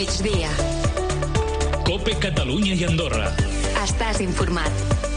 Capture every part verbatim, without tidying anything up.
migdia. COPE Catalunya i Andorra. Estàs informat.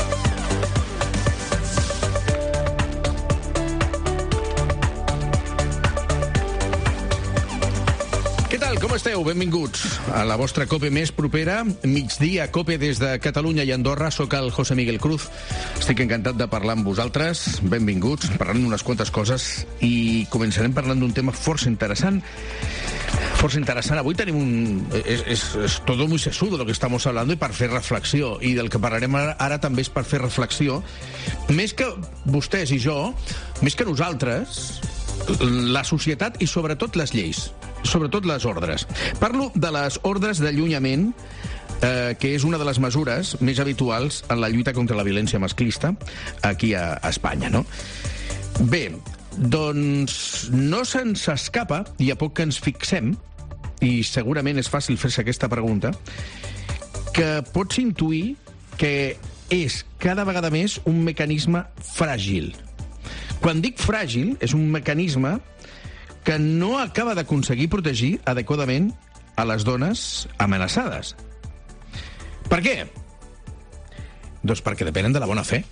Què tal, com esteu? Benvinguts a la vostra COPE més propera, migdia COPE des de Catalunya i Andorra. Soc el José Miguel Cruz. Estic encantat de parlar amb vosaltres. Benvinguts. Parlarem d'unes quantes coses i començarem parlant d'un tema força interessant. Força interessant. Avui tenim un... És, és, és todo muy sesudo lo que estamos hablando i per fer reflexió. I del que parlarem ara, ara també és per fer reflexió. Més que vostès i jo, més que nosaltres, la societat i sobretot les lleis. Sobretot les ordres. Parlo de les ordres d'allunyament, eh, que és una de les mesures més habituals en la lluita contra la violència masclista aquí a, a Espanya, no? Bé, doncs no se'ns escapa, i a poc que ens fixem, i segurament és fàcil fer-se aquesta pregunta, que pots intuir que és cada vegada més un mecanisme fràgil. Quan dic fràgil, és un mecanisme que no acaba d'aconseguir protegir adequadament a les dones amenaçades. Per què? Doncs perquè depenen de la bona fe.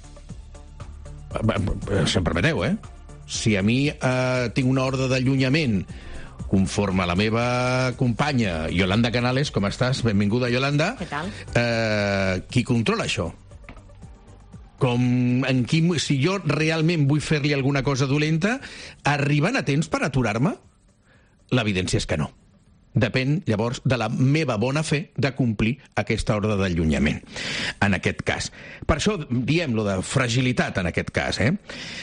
Si em permeteu, eh? Si a mi eh, tinc una ordre d'allunyament conforme a la meva companya Yolanda Canales, com estàs? Benvinguda, Yolanda. Què tal? Eh, qui controla això? Com en qui, si jo realment vull fer-li alguna cosa dolenta, arriben a temps per aturar-me? L'evidència és que no. Depèn, llavors, de la meva bona fe de complir aquesta ordre d'allunyament, en aquest cas. Per això diem lo de fragilitat, en aquest cas. Eh?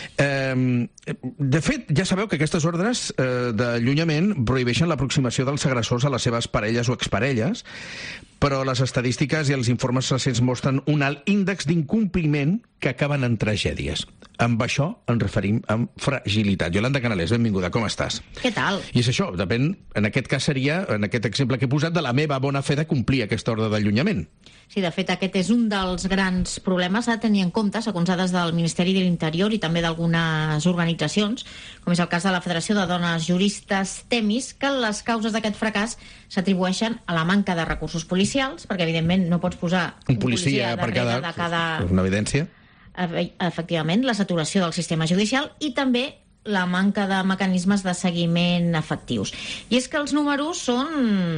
Eh, de fet, ja sabeu que aquestes ordres eh, d'allunyament prohibeixen l'aproximació dels agressors a les seves parelles o exparelles, però les estadístiques i els informes recents mostren un alt índex d'incompliment que acaben en tragèdies. Amb això ens referim amb fragilitat. Yolanda Canales, benvinguda, com estàs? Què tal? I és això, depèn, en aquest cas seria, en aquest exemple que he posat, de la meva bona fe de complir aquesta ordre d'allunyament. Sí, de fet, aquest és un dels grans problemes a tenir en compte, segons dades del Ministeri de l'Interior i també d'algunes organitzacions, com és el cas de la Federació de Dones Juristes Temis, que les causes d'aquest fracàs s'atribueixen a la manca de recursos policials, perquè evidentment no pots posar un policia, un policia per cada, de cada... una evidència. Efectivament, la saturació del sistema judicial i també la manca de mecanismes de seguiment efectius. I és que els números són,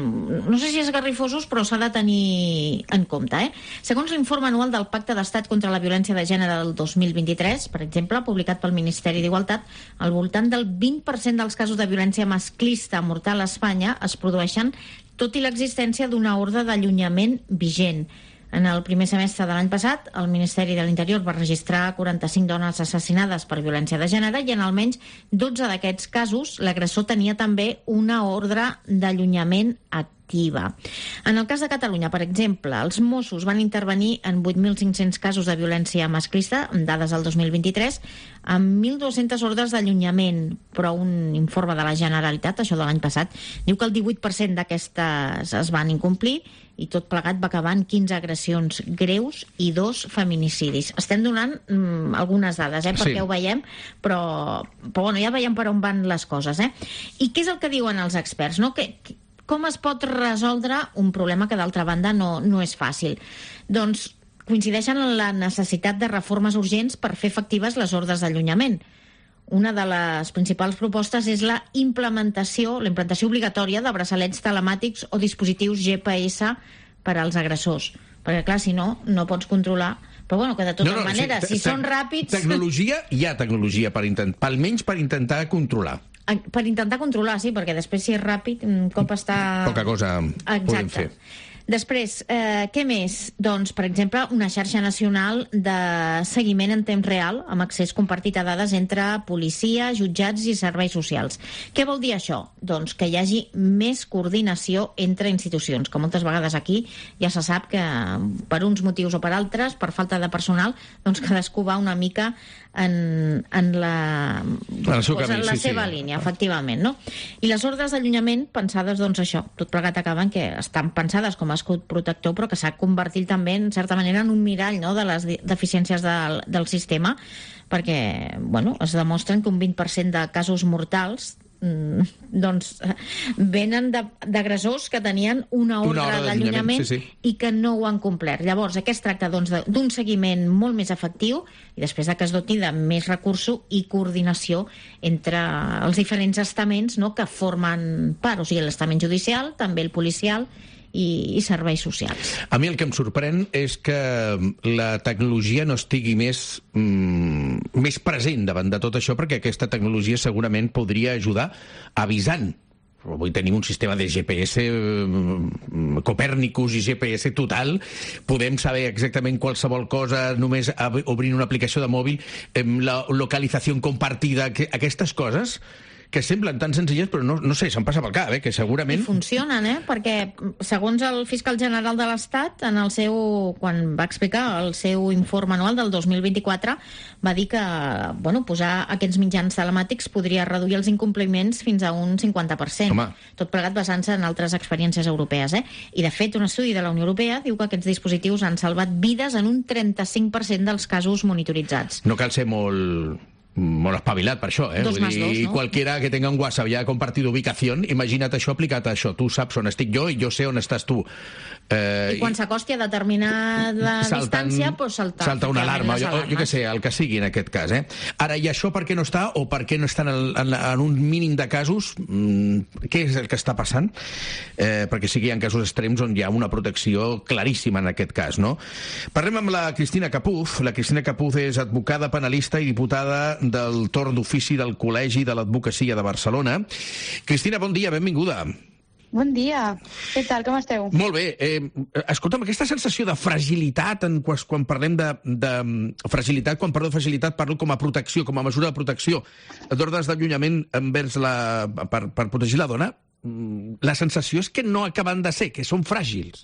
no sé si esgarrifosos, però s'ha de tenir en compte. Eh? Segons l'informe anual del Pacte d'Estat contra la Violència de Gènere del dos mil vint-i-tres, per exemple, publicat pel Ministeri d'Igualtat, al voltant del vint per cent dels casos de violència masclista mortal a Espanya es produeixen tot i l'existència d'una ordre d'allunyament vigent. En el primer semestre de l'any passat, el Ministeri de l'Interior va registrar quaranta-cinc dones assassinades per violència de gènere i en almenys dotze d'aquests casos l'agressor tenia també una ordre d'allunyament activa. En el cas de Catalunya, per exemple, els Mossos van intervenir en vuit mil cinc-cents casos de violència masclista, amb dades del dos mil vint-i-tres, amb mil dues-centes ordres d'allunyament, però un informe de la Generalitat, això de l'any passat, diu que el divuit per cent d'aquestes es van incomplir i tot plegat va acabar en quinze agressions greus i dos feminicidis. Estem donant mm, algunes dades, eh, perquè sí. Ho veiem, però, però bueno, ja veiem per on van les coses. Eh? I què és el que diuen els experts? No? Que, com es pot resoldre un problema que, d'altra banda, no, no és fàcil? Doncs coincideixen en la necessitat de reformes urgents per fer efectives les ordres d'allunyament. Una de les principals propostes és la implementació, la implantació obligatòria de braçalets telemàtics o dispositius G P S per als agressors. Perquè, clar, si no, no pots controlar. Però, bueno, que de totes no, no, maneres, sí, si són ràpids... Tecnologia, hi ha tecnologia, per intent, almenys per intentar controlar. Per intentar controlar, sí, perquè després, si és ràpid, un cop està... Poca cosa podem fer. Després, eh, què més? Doncs, per exemple, una xarxa nacional de seguiment en temps real amb accés compartit a dades entre policia, jutjats i serveis socials. Què vol dir això? Doncs que hi hagi més coordinació entre institucions, que moltes vegades aquí ja se sap que per uns motius o per altres, per falta de personal, doncs cadascú va una mica en, en la, en camí, en la sí, seva sí. línia, efectivament, no? I les ordres d'allunyament pensades, doncs això, tot plegat acaben que estan pensades com a escut protector, però que s'ha convertit també, en certa manera, en un mirall, no?, de les deficiències del, del sistema, perquè, bueno, es demostren que un vint per cent de casos mortals mm, doncs venen d'agressors que tenien una ordre, una ordre d'allunyament sí, sí. i que no ho han complert. Llavors, aquest tracta doncs, d'un seguiment molt més efectiu i després de que es doti de més recursos i coordinació entre els diferents estaments, no?, que formen part, o sigui, l'estament judicial, també el policial i, i serveis socials. A mi el que em sorprèn és que la tecnologia no estigui més, mm, més present davant de tot això, perquè aquesta tecnologia segurament podria ajudar avisant. Avui tenim un sistema de G P S eh, Copèrnicus i G P S total. Podem saber exactament qualsevol cosa només obrint una aplicació de mòbil, eh, la localització compartida, que, aquestes coses que semblen tan senzilles, però no, no sé, se'm passa pel cap, eh, que segurament... I funcionen, eh? Perquè, segons el fiscal general de l'Estat, en el seu, quan va explicar el seu informe anual del dos mil vint-i-quatre, va dir que, bueno, posar aquests mitjans telemàtics podria reduir els incompliments fins a un cinquanta per cent. Home. Tot plegat basant-se en altres experiències europees, eh? I, de fet, un estudi de la Unió Europea diu que aquests dispositius han salvat vides en un trenta-cinc per cent dels casos monitoritzats. No cal ser molt... molt espavilat per això, eh? Dos Vull más dir, dos, no? Qualquiera que tenga un WhatsApp ja compartido ubicación, imagina't això aplicat a això. Tu saps on estic jo i jo sé on estàs tu. Eh, I quan s'acosti a determinada salten, distància, doncs salta, salta una alarma, jo, jo què sé, el que sigui en aquest cas. Eh? Ara, i això per què no està, o per què no està en, el, en, en un mínim de casos? Mm, què és el que està passant? Eh, perquè sí que hi ha casos extrems on hi ha una protecció claríssima en aquest cas, no? Parlem amb la Cristina Capuz. La Cristina Capuz és advocada, penalista i diputada del torn d'ofici del Col·legi de l'Advocacia de Barcelona. Cristina, bon dia, benvinguda. Bon dia. Què tal, com esteu? Molt bé. Eh, escolta'm, aquesta sensació de fragilitat, en, quan parlem de, de fragilitat, quan parlo de fragilitat parlo com a protecció, com a mesura de protecció d'ordres d'allunyament envers la, per, per protegir la dona, la sensació és que no acaben de ser, que són fràgils.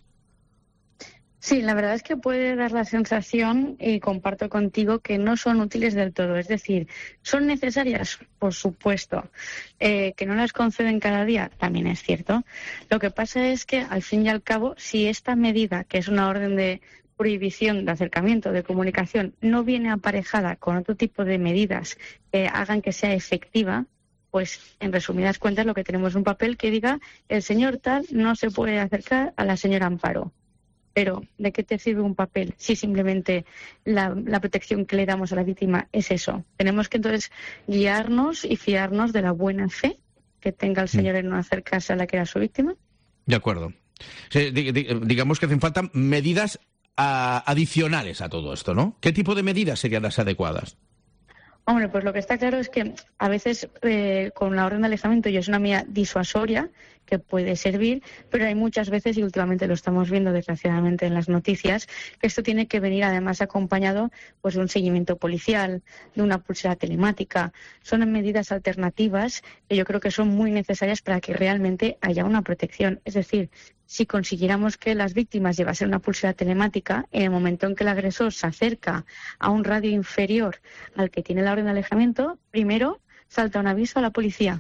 Sí, la verdad es que puede dar la sensación, y comparto contigo, que no son útiles del todo. Es decir, ¿son necesarias? Por supuesto. Eh, ¿Que no las conceden cada día? También es cierto. Lo que pasa es que, al fin y al cabo, si esta medida, que es una orden de prohibición de acercamiento, de comunicación, no viene aparejada con otro tipo de medidas que hagan que sea efectiva, pues, en resumidas cuentas, lo que tenemos es un papel que diga el señor tal no se puede acercar a la señora Amparo. Pero, ¿de qué te sirve un papel si simplemente la, la protección que le damos a la víctima es eso? Tenemos que entonces guiarnos y fiarnos de la buena fe que tenga el señor en no acercarse a la que era su víctima. De acuerdo. Sí, di, di, digamos que hacen falta medidas a, adicionales a todo esto, ¿no? ¿Qué tipo de medidas serían las adecuadas? Hombre, pues lo que está claro es que a veces eh, con la orden de alejamiento ya es una medida disuasoria que puede servir, pero hay muchas veces, y últimamente lo estamos viendo desgraciadamente en las noticias, que esto tiene que venir además acompañado pues de un seguimiento policial, de una pulsera telemática. Son medidas alternativas que yo creo que son muy necesarias para que realmente haya una protección. Es decir, si consiguiéramos que las víctimas llevasen una pulsera telemática, en el momento en que el agresor se acerca a un radio inferior al que tiene la orden de alejamiento, primero salta un aviso a la policía.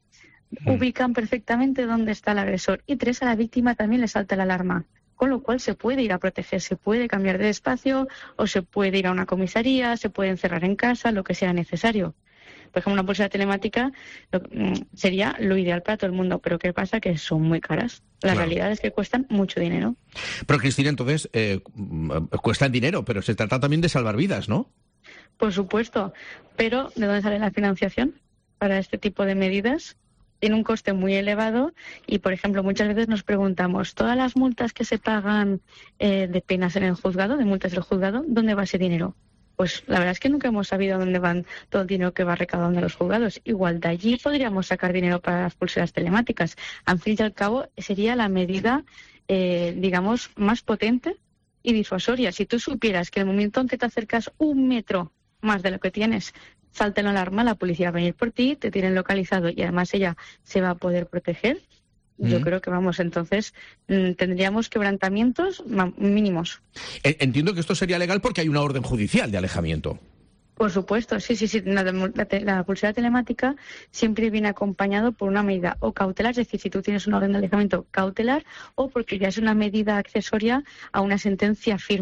Ubican perfectamente dónde está el agresor. Y tres, a la víctima también le salta la alarma. Con lo cual se puede ir a proteger, se puede cambiar de espacio, o se puede ir a una comisaría, se puede encerrar en casa, lo que sea necesario. Por ejemplo, una pulsera telemática lo, sería lo ideal para todo el mundo, pero ¿qué pasa? Que son muy caras. La claro. realidad es que cuestan mucho dinero. Pero, Cristina, entonces, eh, cuestan dinero, pero se trata también de salvar vidas, ¿no? Por supuesto, pero ¿de dónde sale la financiación para este tipo de medidas? Tiene un coste muy elevado y, por ejemplo, muchas veces nos preguntamos, ¿todas las multas que se pagan eh, de penas en el juzgado, de multas del juzgado, dónde va ese dinero? Pues la verdad es que nunca hemos sabido dónde van todo el dinero que va recaudando los juzgados. Igual de allí podríamos sacar dinero para las pulseras telemáticas. Al fin y al cabo, sería la medida, eh, digamos, más potente y disuasoria. Si tú supieras que el momento en que te acercas un metro más de lo que tienes, salta la alarma, la policía va a venir por ti, te tienen localizado y además ella se va a poder proteger, mm. yo creo que, vamos, entonces mmm, tendríamos quebrantamientos mínimos. Entiendo que esto sería legal porque hay una orden judicial de alejamiento. Por supuesto, sí, sí, sí. La, la, la pulsera telemática siempre viene acompañado por una medida o cautelar, es decir, si tú tienes una orden de alejamiento cautelar, o porque ya es una medida accesoria a una sentencia firme.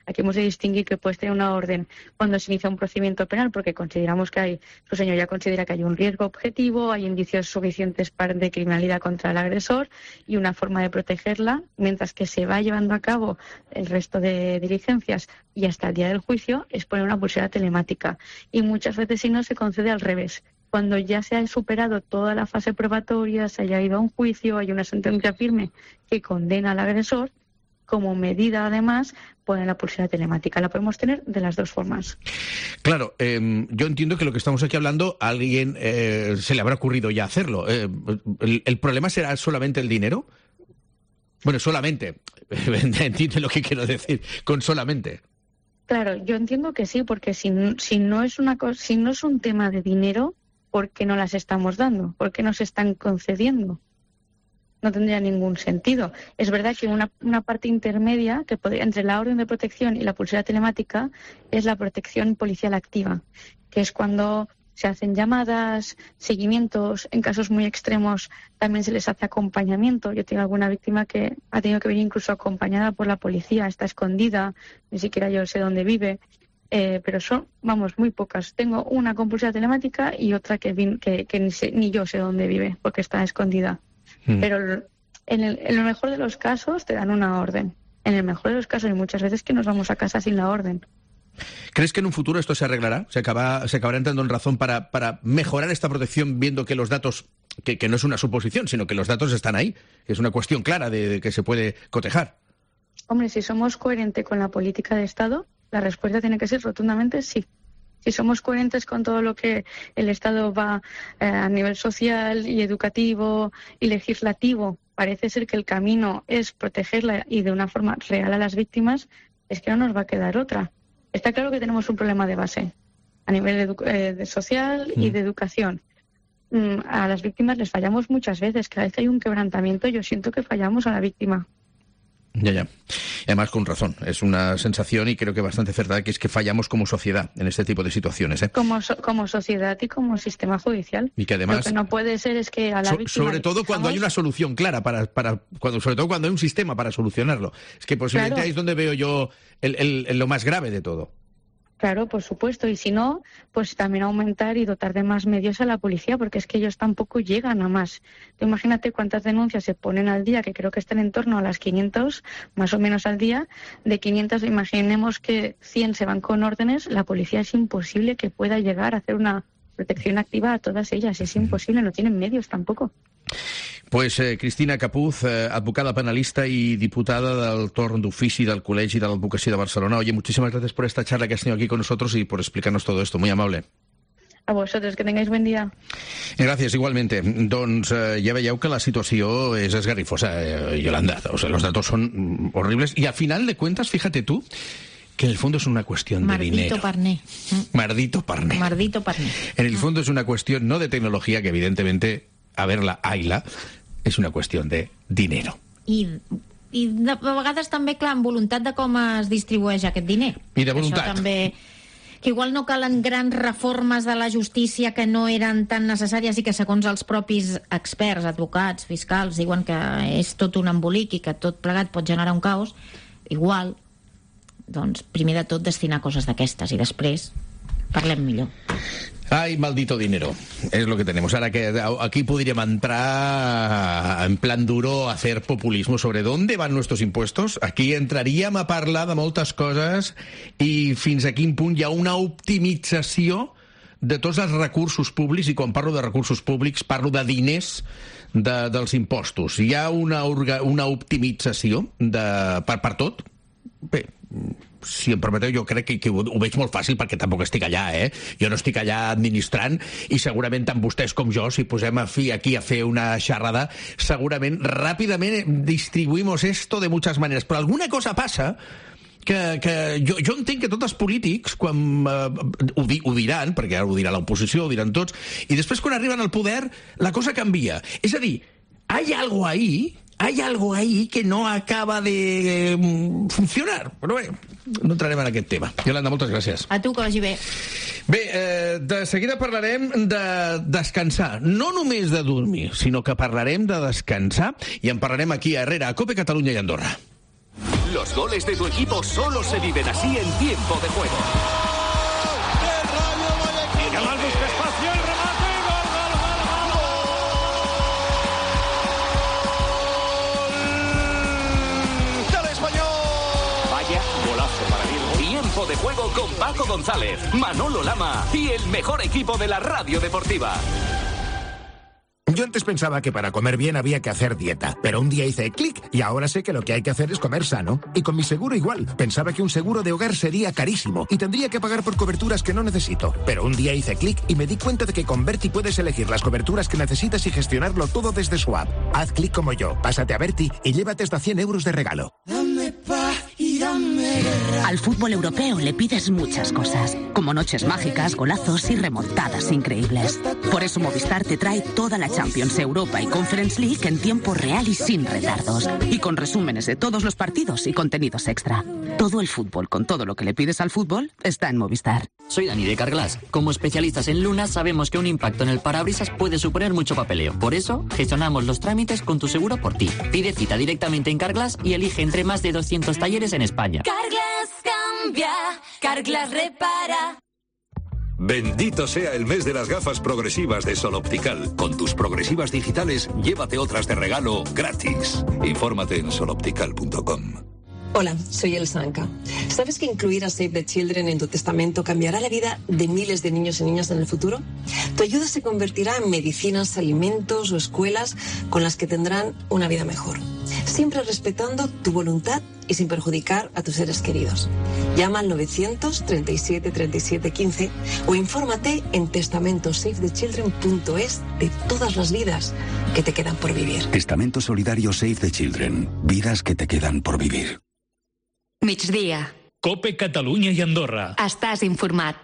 Aquí hemos de distinguir que puedes tener una orden cuando se inicia un procedimiento penal porque consideramos que hay, su señor ya considera que hay un riesgo objetivo, hay indicios suficientes para, de criminalidad contra el agresor y una forma de protegerla, mientras que se va llevando a cabo el resto de diligencias y hasta el día del juicio es poner una pulsera telemática. Y muchas veces si no se concede al revés. Cuando ya se ha superado toda la fase probatoria, se haya ido a un juicio, hay una sentencia firme que condena al agresor, como medida, además, poner la pulsera telemática. La podemos tener de las dos formas. Claro, eh, yo entiendo que lo que estamos aquí hablando, a alguien eh, se le habrá ocurrido ya hacerlo. Eh, el, ¿El problema será solamente el dinero? Bueno, solamente. Entiende lo que quiero decir, con solamente. Claro, yo entiendo que sí, porque si, si, no es una cosa, si no es un tema de dinero, ¿por qué no las estamos dando? ¿Por qué no se están concediendo? No tendría ningún sentido. Es verdad que una, una parte intermedia que podría, entre la orden de protección y la pulsera telemática es la protección policial activa, que es cuando se hacen llamadas, seguimientos, en casos muy extremos también se les hace acompañamiento. Yo tengo alguna víctima que ha tenido que venir incluso acompañada por la policía, está escondida, ni siquiera yo sé dónde vive, eh, pero son, vamos, muy pocas. Tengo una con pulsera telemática y otra que, vin, que, que ni, sé, ni yo sé dónde vive porque está escondida. Mm. Pero en el, en el mejor de los casos te dan una orden. En el mejor de los casos hay muchas veces que nos vamos a casa sin la orden. ¿Crees que en un futuro esto se arreglará? ¿Se, acaba, se acabará entrando en razón para, para mejorar esta protección viendo que los datos, que, que no es una suposición, sino que los datos están ahí? Que es una cuestión clara de, de que se puede cotejar. Hombre, si somos coherentes con la política de Estado, la respuesta tiene que ser rotundamente sí. Si somos coherentes con todo lo que el Estado va eh, a nivel social y educativo y legislativo, parece ser que el camino es protegerla y de una forma real a las víctimas, es que no nos va a quedar otra. Está claro que tenemos un problema de base a nivel edu- eh, de social y de educación. Mm, a las víctimas les fallamos muchas veces. Cada vez que hay un quebrantamiento yo siento que fallamos a la víctima. Ya, ya. Y además con razón. Es una sensación y creo que bastante verdad que es que fallamos como sociedad en este tipo de situaciones. ¿eh? Como, so- como sociedad y como sistema judicial. Y que además... Lo que no puede ser es que a la so- víctima... Sobre todo cuando hay una solución clara, para, para cuando sobre todo cuando hay un sistema para solucionarlo. Es que posiblemente claro. Ahí es donde veo yo el, el, el, lo más grave de todo. Claro, por supuesto. Y si no, pues también aumentar y dotar de más medios a la policía, porque es que ellos tampoco llegan a más. Tú imagínate cuántas denuncias se ponen al día, que creo que están en torno a las quinientas, más o menos al día. De quinientas, imaginemos que cien se van con órdenes, la policía es imposible que pueda llegar a hacer una protección activa a todas ellas. Es imposible, no tienen medios tampoco. Pues eh, Cristina Capuz, eh, advocada penalista y diputada del torn d'ofici del Col·legi de l'Advocacia de Barcelona. Oye, muchísimas gracias por esta charla que has tenido aquí con nosotros y por explicarnos todo esto. Muy amable. A vosotros, que tengáis buen día. Gràcies, igualmente. Doncs eh, ja veieu que la situació és esgarrifosa, eh, Yolanda. O sea, los datos son horribles y al final de cuentas, fíjate tú, que en el fondo es una cuestión Mardito de dinero. Parné. Mardito Parné. Mardito Parné. En el fondo es una cuestión no de tecnología, que evidentemente, a verla, hayla, és una qüestió de dinero. I, i de, de vegades també, clar, amb voluntat de com es distribueix aquest diner. I de voluntat. Això també... Que igual no calen grans reformes de la justícia que no eren tan necessàries i que segons els propis experts, advocats, fiscals, diuen que és tot un embolic i que tot plegat pot generar un caos. Igual, doncs, primer de tot destinar coses d'aquestes i després parlem millor. Ay, maldito dinero. Es lo que tenemos. Ahora que aquí podríem entrar en plan duro a hacer populismo sobre dónde van nuestros impuestos. Aquí entraríem a parlar de moltes coses i fins a quin punt hi ha una optimització de tots els recursos públics, i quan parlo de recursos públics parlo de diners de, dels impostos. Hi ha una, orga, una optimització de, per, per tot? Bé, si em permeteu, jo crec que, que ho, ho veig molt fàcil perquè tampoc estic allà, eh? Jo no estic allà administrant i segurament tant vostès com jo, si posem a fi aquí a fer una xerrada, segurament ràpidament distribuïmos esto de muchas maneras. Però alguna cosa passa que, que jo, jo entenc que tots els polítics, quan eh, ho, di, ho diran, perquè ara ho dirà l'oposició, ho diran tots, i després quan arriben al poder la cosa canvia. És a dir, hay algo ahí... Hay algo ahí que no acaba de eh, funcionar. Però bé, no entrarem en aquest tema. Yolanda, moltes gràcies. A tu, que vagi bé. Bé, eh, de seguida parlarem de descansar. No només de dormir, sinó que parlarem de descansar i en parlarem aquí a Herrera, a COPE Catalunya i Andorra. Los goles de tu equipo solo se viven así en tiempo de juego. Tiempo de juego con Paco González, Manolo Lama y el mejor equipo de la radio deportiva. Yo antes pensaba que para comer bien había que hacer dieta, pero un día hice clic y ahora sé que lo que hay que hacer es comer sano. Y con mi seguro igual. Pensaba que un seguro de hogar sería carísimo y tendría que pagar por coberturas que no necesito. Pero un día hice clic y me di cuenta de que con Berti puedes elegir las coberturas que necesitas y gestionarlo todo desde su app. Haz clic como yo, pásate a Berti y llévate hasta cien euros de regalo. Dame paz y dame guerra. Al fútbol europeo le pides muchas cosas, como noches mágicas, golazos y remontadas increíbles. Por eso Movistar te trae toda la Champions, Europa y Conference League en tiempo real y sin retardos. Y con resúmenes de todos los partidos y contenidos extra. Todo el fútbol con todo lo que le pides al fútbol está en Movistar. Soy Dani de Carglass. Como especialistas en lunas sabemos que un impacto en el parabrisas puede suponer mucho papeleo. Por eso, gestionamos los trámites con tu seguro por ti. Pide cita directamente en Carglass y elige entre más de doscientos talleres en España. Carglass cambia, Carglass repara. Bendito sea el mes de las gafas progresivas de Sol Optical. Con tus progresivas digitales, llévate otras de regalo gratis. Infórmate en sol optical punto com. Hola, soy El Sanka. ¿Sabes que incluir a Save the Children en tu testamento cambiará la vida de miles de niños y niñas en el futuro? Tu ayuda se convertirá en medicinas, alimentos o escuelas con las que tendrán una vida mejor. Siempre respetando tu voluntad y sin perjudicar a tus seres queridos. Llama al novecientos treinta y siete treinta y siete quince o infórmate en testamento save the children punto es de todas las vidas que te quedan por vivir. Testamento solidario Save the Children. Vidas que te quedan por vivir. Migdia. Cope Catalunya i Andorra. Estàs informat.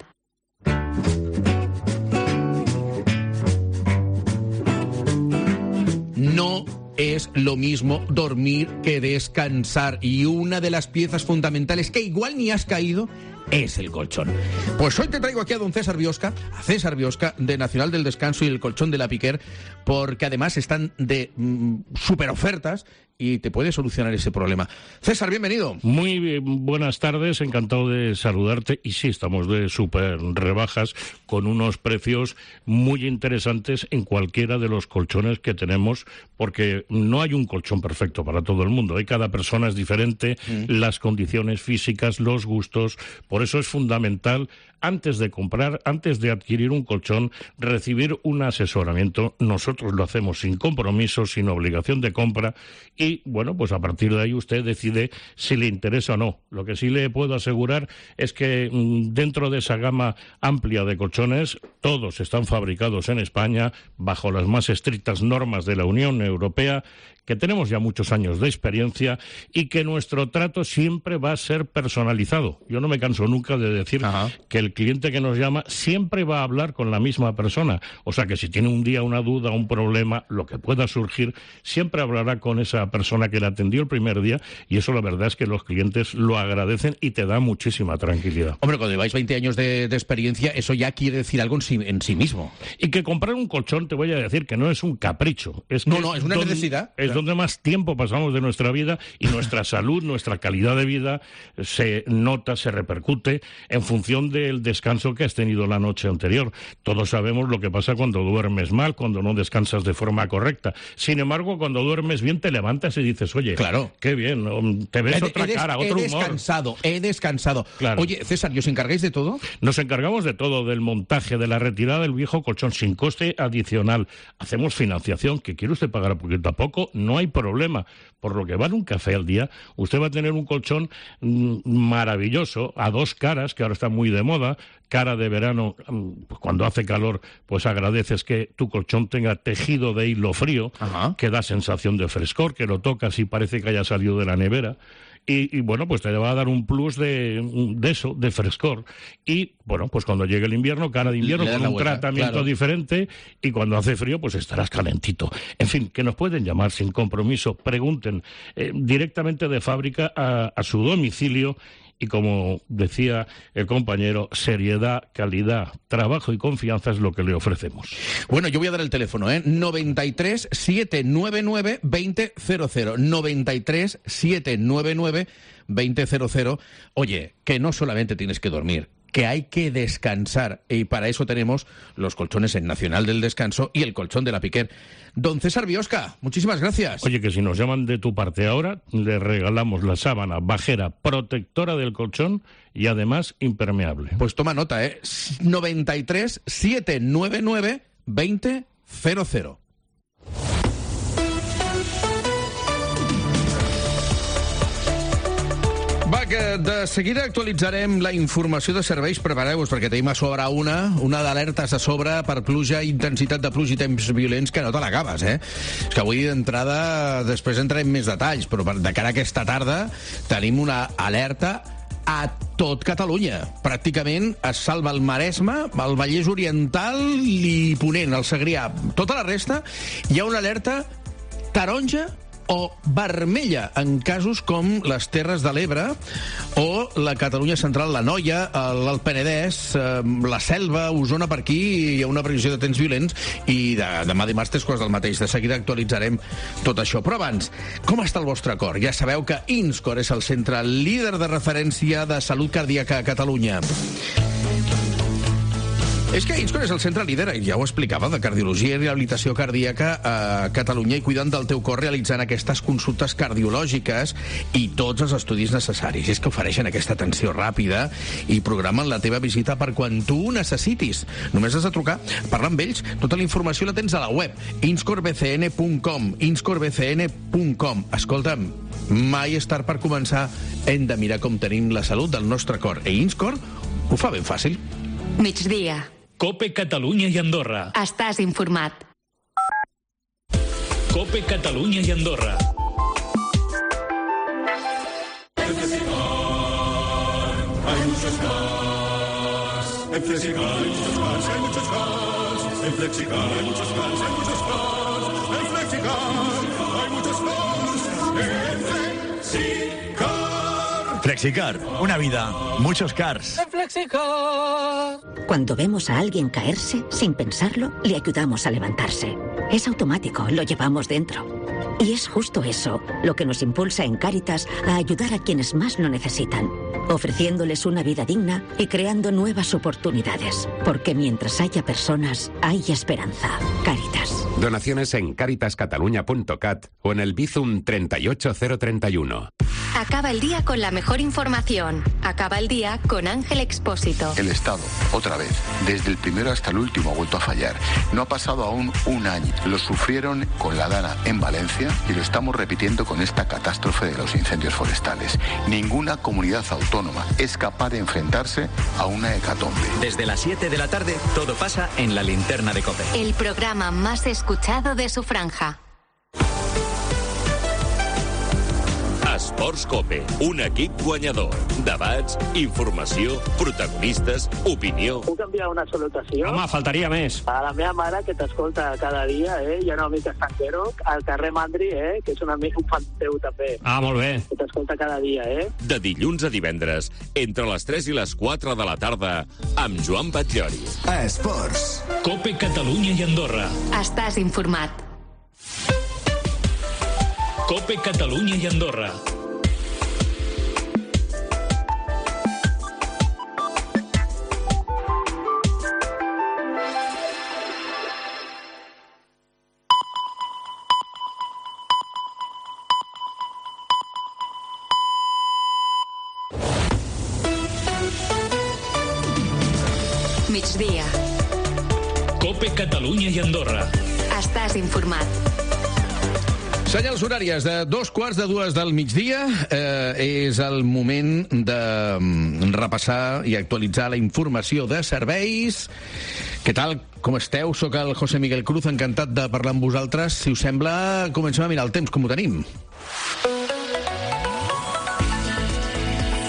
No es lo mismo dormir que descansar. Y una de las piezas fundamentales que igual ni has caído es el colchón. Pues hoy te traigo aquí a don César Biosca, a César Biosca, de Nacional del Descanso y el Colchón de la Piquer, porque además están de mm, super ofertas y te puede solucionar ese problema. César, bienvenido. Muy buenas tardes, encantado de saludarte. Y sí, estamos de súper rebajas con unos precios muy interesantes en cualquiera de los colchones que tenemos, porque no hay un colchón perfecto para todo el mundo. Hay cada persona es diferente, mm. las condiciones físicas, los gustos. Por eso es fundamental, antes de comprar, antes de adquirir un colchón, recibir un asesoramiento. Nosotros lo hacemos sin compromiso, sin obligación de compra y, bueno, pues a partir de ahí usted decide si le interesa o no. Lo que sí le puedo asegurar es que mmm, dentro de esa gama amplia de colchones, todos están fabricados en España bajo las más estrictas normas de la Unión Europea, que tenemos ya muchos años de experiencia y que nuestro trato siempre va a ser personalizado. Yo no me canso nunca de decir Ajá. que el cliente que nos llama siempre va a hablar con la misma persona. O sea que si tiene un día una duda, un problema, lo que pueda surgir, siempre hablará con esa persona que le atendió el primer día, y eso la verdad es que los clientes lo agradecen y te da muchísima tranquilidad. Hombre, cuando lleváis veinte años de, de experiencia, eso ya quiere decir algo en sí, en sí mismo. Y que comprar un colchón, te voy a decir que no es un capricho. Es no, que no, es una don, necesidad. Es donde más tiempo pasamos de nuestra vida y nuestra salud, nuestra calidad de vida se nota, se repercute en función del descanso que has tenido la noche anterior. Todos sabemos lo que pasa cuando duermes mal, cuando no descansas de forma correcta. Sin embargo, cuando duermes bien te levantas y dices, oye, claro, qué bien, te ves he, otra he cara, otro humor. He descansado, he descansado. Claro. Oye, César, ¿y os encargáis de todo? Nos encargamos de todo, del montaje, de la retirada del viejo colchón sin coste adicional. Hacemos financiación, que quiere usted pagar poquito a poco, no hay problema. problema. Por lo que vale un café al día, usted va a tener un colchón mmm, maravilloso, a dos caras, que ahora está muy de moda. Cara de verano, pues cuando hace calor, pues agradeces que tu colchón tenga tejido de hilo frío, Ajá. que da sensación de frescor, que lo tocas y parece que haya salido de la nevera. Y, y bueno, pues te va a dar un plus de, de eso, de frescor. Y bueno, pues cuando llegue el invierno, cara de invierno, con un vuelta, tratamiento claro. diferente, y cuando hace frío, pues estarás calentito. En fin, que nos pueden llamar sin compromiso, pregunten eh, directamente de fábrica a, a su domicilio, y, como decía el compañero, seriedad, calidad, trabajo y confianza es lo que le ofrecemos. Bueno, yo voy a dar el teléfono, ¿eh? noventa y tres, setecientos noventa y nueve, veinte cero cero. noventa y tres, setecientos noventa y nueve, veinte cero cero. Oye, que no solamente tienes que dormir, que hay que descansar, y para eso tenemos los colchones en Nacional del Descanso y el colchón de la Piquer. Don César Biosca, muchísimas gracias. Oye, que si nos llaman de tu parte ahora, le regalamos la sábana bajera protectora del colchón y además impermeable. Pues toma nota, ¿eh? noventa y tres, setecientos noventa y nueve, veinte cero cero. Va, que de seguida actualitzarem la informació de serveis. Prepareu-vos, perquè tenim a sobre una, una d'alertes a sobre per pluja, intensitat de pluja i temps violents que no te l'acabes, eh? És que avui d'entrada, després entrarem més detalls, però de cara a aquesta tarda tenim una alerta a tot Catalunya. Pràcticament es salva el Maresme, el Vallès Oriental i Ponent, el Segrià. Tota la resta hi ha una alerta taronja o vermella en casos com les Terres de l'Ebre o la Catalunya Central, la Noia, l'Alt Penedès, la Selva, Osona. Per aquí hi ha una previsió de temps violents i de, demà dimarts tres quarts del mateix. De seguida actualitzarem tot això. Però abans, com està el vostre cor? Ja sabeu que INSCOR és el centre líder de referència de salut cardíaca a Catalunya. És que INSCOR és el centre líder, ja ho explicava, de cardiologia i rehabilitació cardíaca a Catalunya, i cuidant del teu cor realitzant aquestes consultes cardiològiques i tots els estudis necessaris. És que ofereixen aquesta atenció ràpida i programen la teva visita per quan tu ho necessitis. Només has de trucar, parlar amb ells. Tota la informació la tens a la web inscor b c n punt com, inscor b c n punt com. Escolta'm, mai és tard per començar. Hem de mirar com tenim la salut del nostre cor. I INSCOR ho fa ben fàcil. Migdia. COPE Catalunya i Andorra. Estàs informat. COPE Catalunya i Andorra. En Flexicar hay muchos cars. En Flexicar hay muchos cars, hay muchos cars. En Flexicar hay muchos cars, hay muchos cars. En Flexicar hay muchos cars. En Flexicar. Flexicar, una vida, muchos cars. En Flexicar. Cuando vemos a alguien caerse, sin pensarlo, le ayudamos a levantarse. Es automático, lo llevamos dentro. Y es justo eso lo que nos impulsa en Cáritas a ayudar a quienes más lo necesitan, ofreciéndoles una vida digna y creando nuevas oportunidades. Porque mientras haya personas, hay esperanza. Cáritas. Donaciones en caritas catalunya punto cat o en el Bizum treinta y ocho cero treinta y uno. Acaba el día con la mejor información. Acaba el día con Ángel Expósito. El Estado, otra vez, desde el primero hasta el último, ha vuelto a fallar. No ha pasado aún un año. Lo sufrieron con la Dana en Valencia y lo estamos repitiendo con esta catástrofe de los incendios forestales. Ninguna comunidad autónoma es capaz de enfrentarse a una hecatombe. Desde las siete de la tarde, todo pasa en la linterna de COPE. El programa más escuchado de su franja. Esports COPE, un equip guanyador. Debats, informació, protagonistes, opinió. Puc enviar una salutació? Home, faltaria més. A la meva mare, que t'escolta cada dia, eh? I a una amica Sanquero, al carrer Mandri, eh? Que és un amic, un fan teu també. Ah, molt bé. Que t'escolta cada dia, eh? De dilluns a divendres, entre les tres i les quatre de la tarda, amb Joan Batllori. Esports. COPE Catalunya i Andorra. Estàs informat. COPE Catalunya i Andorra. Migdia. COPE Catalunya i Andorra. Estàs informat. Senyals horàries de dos quarts de dues del migdia. Eh, és el moment de repassar i actualitzar la informació de serveis. Què tal? Com esteu? Soc el José Miguel Cruz, encantat de parlar amb vosaltres. Si us sembla, comencem a mirar el temps, com ho tenim. Bé, la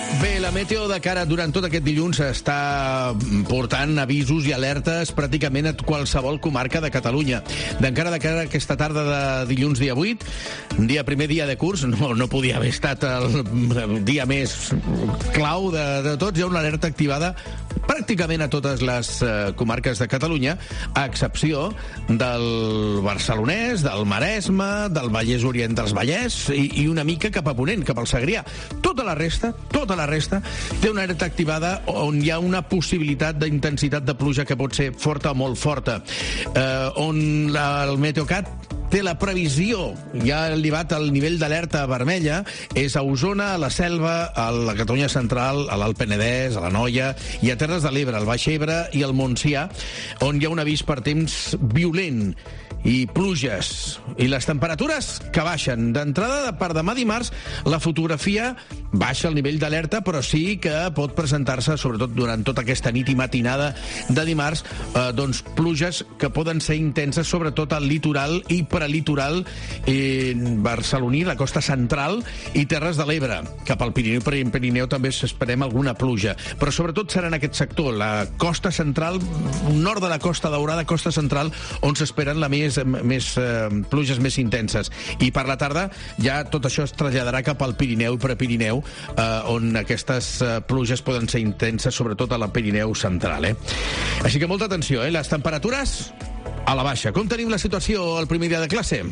la meteo de cara durant tot aquest dilluns està portant avisos i alertes pràcticament a qualsevol comarca de Catalunya. D'encara de cara a aquesta tarda de dilluns dia vuit, un dia, primer dia de curs, no, no podia haver estat el dia més clau de, de tots. Hi ha una alerta activada pràcticament a totes les uh, comarques de Catalunya, a excepció del Barcelonès, del Maresme, del Vallès Orient dels Vallès i, i una mica cap a Ponent, cap al Segrià. Tota la resta, tota la resta, té una alerta activada on hi ha una possibilitat d'intensitat de pluja que pot ser forta o molt forta. Eh, on la, el Meteocat té la previsió, ja ha elevat el nivell d'alerta vermella, és a Osona, a la Selva, a la Catalunya Central, a l'Alt Penedès, a la Noia i a Terres de l'Ebre, al Baix Ebre i al Montsià, on hi ha un avís per temps violent i pluges. I les temperatures que baixen. D'entrada, per demà dimarts, la fotografia baixa el nivell d'alerta, però sí que pot presentar-se, sobretot durant tota aquesta nit i matinada de dimarts, eh, doncs pluges que poden ser intenses, sobretot al litoral i prelitoral eh, barceloní, la costa central i Terres de l'Ebre. Cap al Pirineu, per Pirineu també esperem alguna pluja. Però sobretot serà en aquest sector, la costa central, nord de la Costa Daurada, costa central, on s'esperen la més més eh, pluges més intenses. I per la tarda ja tot això es traslladarà cap al Pirineu i Prepirineu, eh, on aquestes eh, pluges poden ser intenses, sobretot a la Pirineu central. Eh? Així que molta atenció, eh? Les temperatures a la baixa. Com tenim la situació el primer dia de classe?